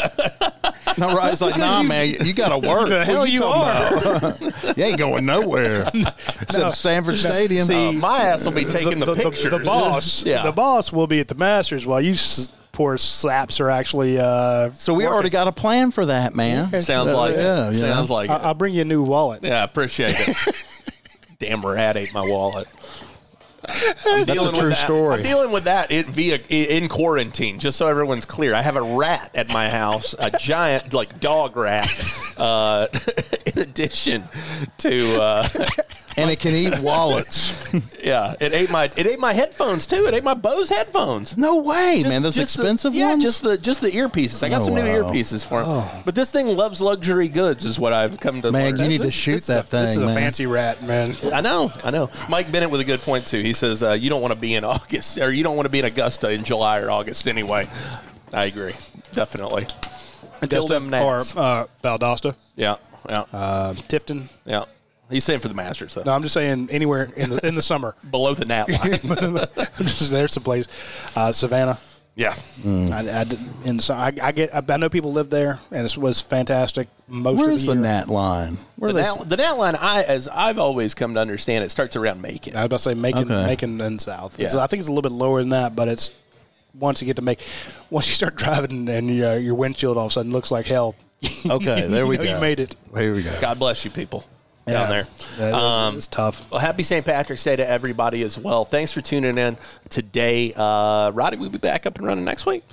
S2: No, Ryan's like, nah, man, you got to work.
S1: The hell
S2: What
S1: you
S2: talking about? You ain't going nowhere. Except Sanford Stadium.
S1: See,
S3: Uh, my ass will be taking the, pictures.
S1: The boss,
S3: yeah.
S1: the boss will be at the Masters while you s- poor slaps are actually. Uh,
S2: so we already got a plan for that, man.
S3: Sounds like
S2: Yeah,
S3: it.
S2: yeah.
S3: Sounds like
S1: I-
S3: it.
S1: I'll bring you a new wallet.
S3: Yeah, I appreciate it. Damn rat ate my wallet. I'm
S2: That's a
S3: dealing with
S2: true
S3: that.
S2: story.
S3: I'm dealing with that in, via in quarantine, just so everyone's clear. I have a rat at my house, a giant like dog rat
S4: uh, in addition to uh,
S2: and it can eat wallets.
S4: yeah, it ate my it ate my headphones too. It ate my Bose headphones.
S2: No way,
S3: Just-
S2: man. Those
S3: just the-
S2: expensive
S3: yeah,
S2: ones.
S3: just the just the earpieces. I got
S2: Oh,
S3: some new
S2: wow.
S3: earpieces for him. But this thing loves luxury goods, is what I've come to
S2: Man,
S3: learn.
S2: you need to
S1: This-
S2: shoot
S1: this is a-
S2: that thing,
S1: This is
S2: man.
S1: a fancy rat, man.
S4: I know, I know. Mike Bennett with a good point too. He says uh, you don't want to be in August, or you don't want to be in Augusta in July or August anyway. I agree, definitely. Until them
S1: Or
S4: Nats.
S1: uh, Valdosta,
S4: yeah, yeah,
S1: uh, Tifton.
S4: yeah. He's saying for the Masters though.
S1: No, I'm just saying anywhere in the in the summer.
S4: Below the Nat line.
S1: Just there's some place, uh, Savannah.
S4: yeah.
S1: I, I, did- and so I, I get. I, I know people live there, and it was fantastic. Most
S2: Where
S1: of
S2: is
S1: the
S2: the
S1: year.
S2: Nat line? Where
S4: The
S2: are they?
S4: Nat, the Nat line, I as I've always come to understand, it starts around Macon.
S1: I was about to say Macon,
S2: Okay.
S1: Macon and South.
S4: Yeah.
S1: So I think it's a little bit lower than that, but it's once you get to make, once you start driving and your your windshield all of a sudden looks like hell.
S2: Okay, there we
S1: you know
S2: go.
S1: You made it.
S2: Here we go.
S4: God bless you, people down there.
S1: That is-
S4: Um,
S1: it's tough.
S4: Well, happy Saint Patrick's Day to everybody as well. Thanks for tuning in today. Uh, Roddy, we'll be back up and running next week.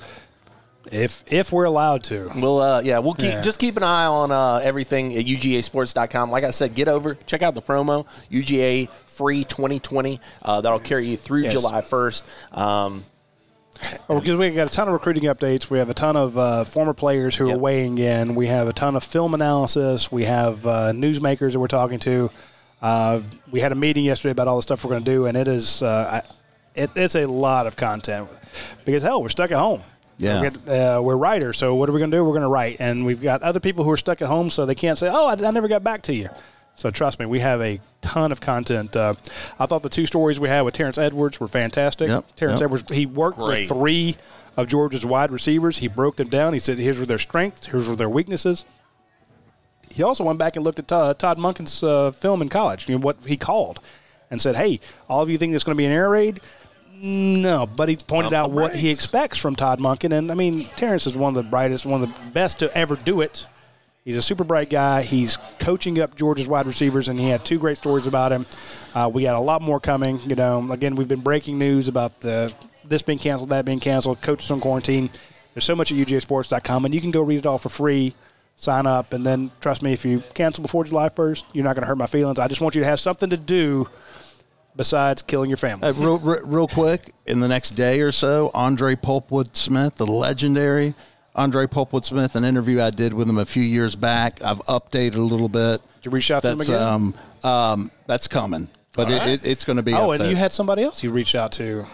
S1: If if we're allowed to.
S4: We'll, uh, yeah, we'll keep
S1: Yeah.
S4: just keep an eye on uh, everything at U G A sports dot com. Like I said, get over, check out the promo, U G A Free twenty twenty. Uh, that'll carry you through
S1: Yes.
S4: July first. Um,
S1: Oh, because we got a ton of recruiting updates. We have a ton of uh, former players who
S4: Yep.
S1: are weighing in. We have a ton of film analysis. We have uh, newsmakers that we're talking to. Uh, we had a meeting yesterday about all the stuff we're going to do, and it is uh, I, it, it's a lot of content. Because hell, we're stuck at home.
S2: Yeah.
S1: We're, get- uh, we're writers, so what are we going to do? We're going to write, and we've got other people who are stuck at home, so they can't say, "Oh, I, I never got back to you." So trust me, we have a ton of content. Uh, I thought the two stories we had with Terrence Edwards were fantastic.
S2: Yep,
S1: Terrence
S2: yep.
S1: Edwards, he worked
S4: Great.
S1: with three of Georgia's wide receivers. He broke them down. He said, here's where their strengths, here's where their weaknesses. He also went back and looked at Todd, Todd Monken's uh, film in college, you know, what he called, and said, hey, all of you think it's going to be an air raid? No, but he pointed
S4: Pump
S1: out
S4: the
S1: what he
S4: brakes.
S1: expects from Todd Monken. And, I mean, Terrence is one of the brightest, one of the best to ever do it. He's a super bright guy. He's coaching up Georgia's wide receivers, and he had two great stories about him. Uh, we got a lot more coming. You know, again, we've been breaking news about the this being canceled, that being canceled, coaches on quarantine. There's so much at U G A sports dot com, and you can go read it all for free. Sign up, and then trust me, if you cancel before July first, you're not going to hurt my feelings. I just want you to have something to do besides killing your family.
S2: Uh, real, real, real quick, in the next day or so, Andre Pulpwood Smith, the legendary Andre Pulpwood Smith, an interview I did with him a few years back. I've updated a little bit.
S1: Did you reach out to him
S2: That's
S1: again?
S2: um, um, that's coming, but it, it, it's going to be.
S1: oh,
S2: up
S1: and
S2: there.
S1: you had somebody else you reached out to.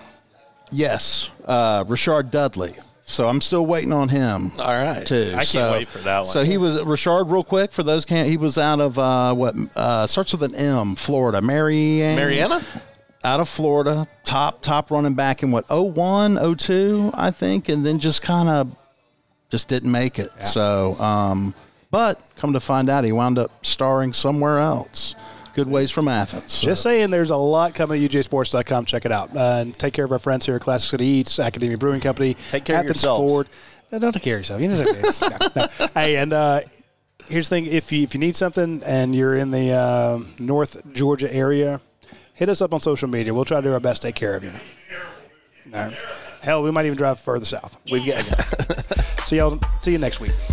S2: Yes, uh, Rashard Dudley. So I'm still waiting on him.
S4: All right.
S2: Too.
S4: I can't
S2: So-
S4: wait for that one.
S2: So he was Rashard. Real quick for those can't. He was out of uh, what uh, starts with an M, Florida. Marianne.
S4: Mariana?
S2: Out of Florida, top top running back in what oh one, oh two, I think, and then just kind of just didn't make it. So, um, but come to find out, he wound up starring somewhere else, good ways from Athens. So-
S1: Just saying, there's a lot coming to U G A sports dot com. Check it out. Uh, and take care of our friends here at Classic City Eats, Academia Brewing Company.
S4: Take care of
S1: Athens
S4: yourselves.
S1: Ford. No, don't take care of yourself. You know, it's- no, no. Hey, and uh, here's the thing. If you, if you need something and you're in the uh, North Georgia area, hit us up on social media. We'll try to do our best to take care of you. All right. Hell, we might even drive further south.
S4: We've got
S1: See y'all. See you next week.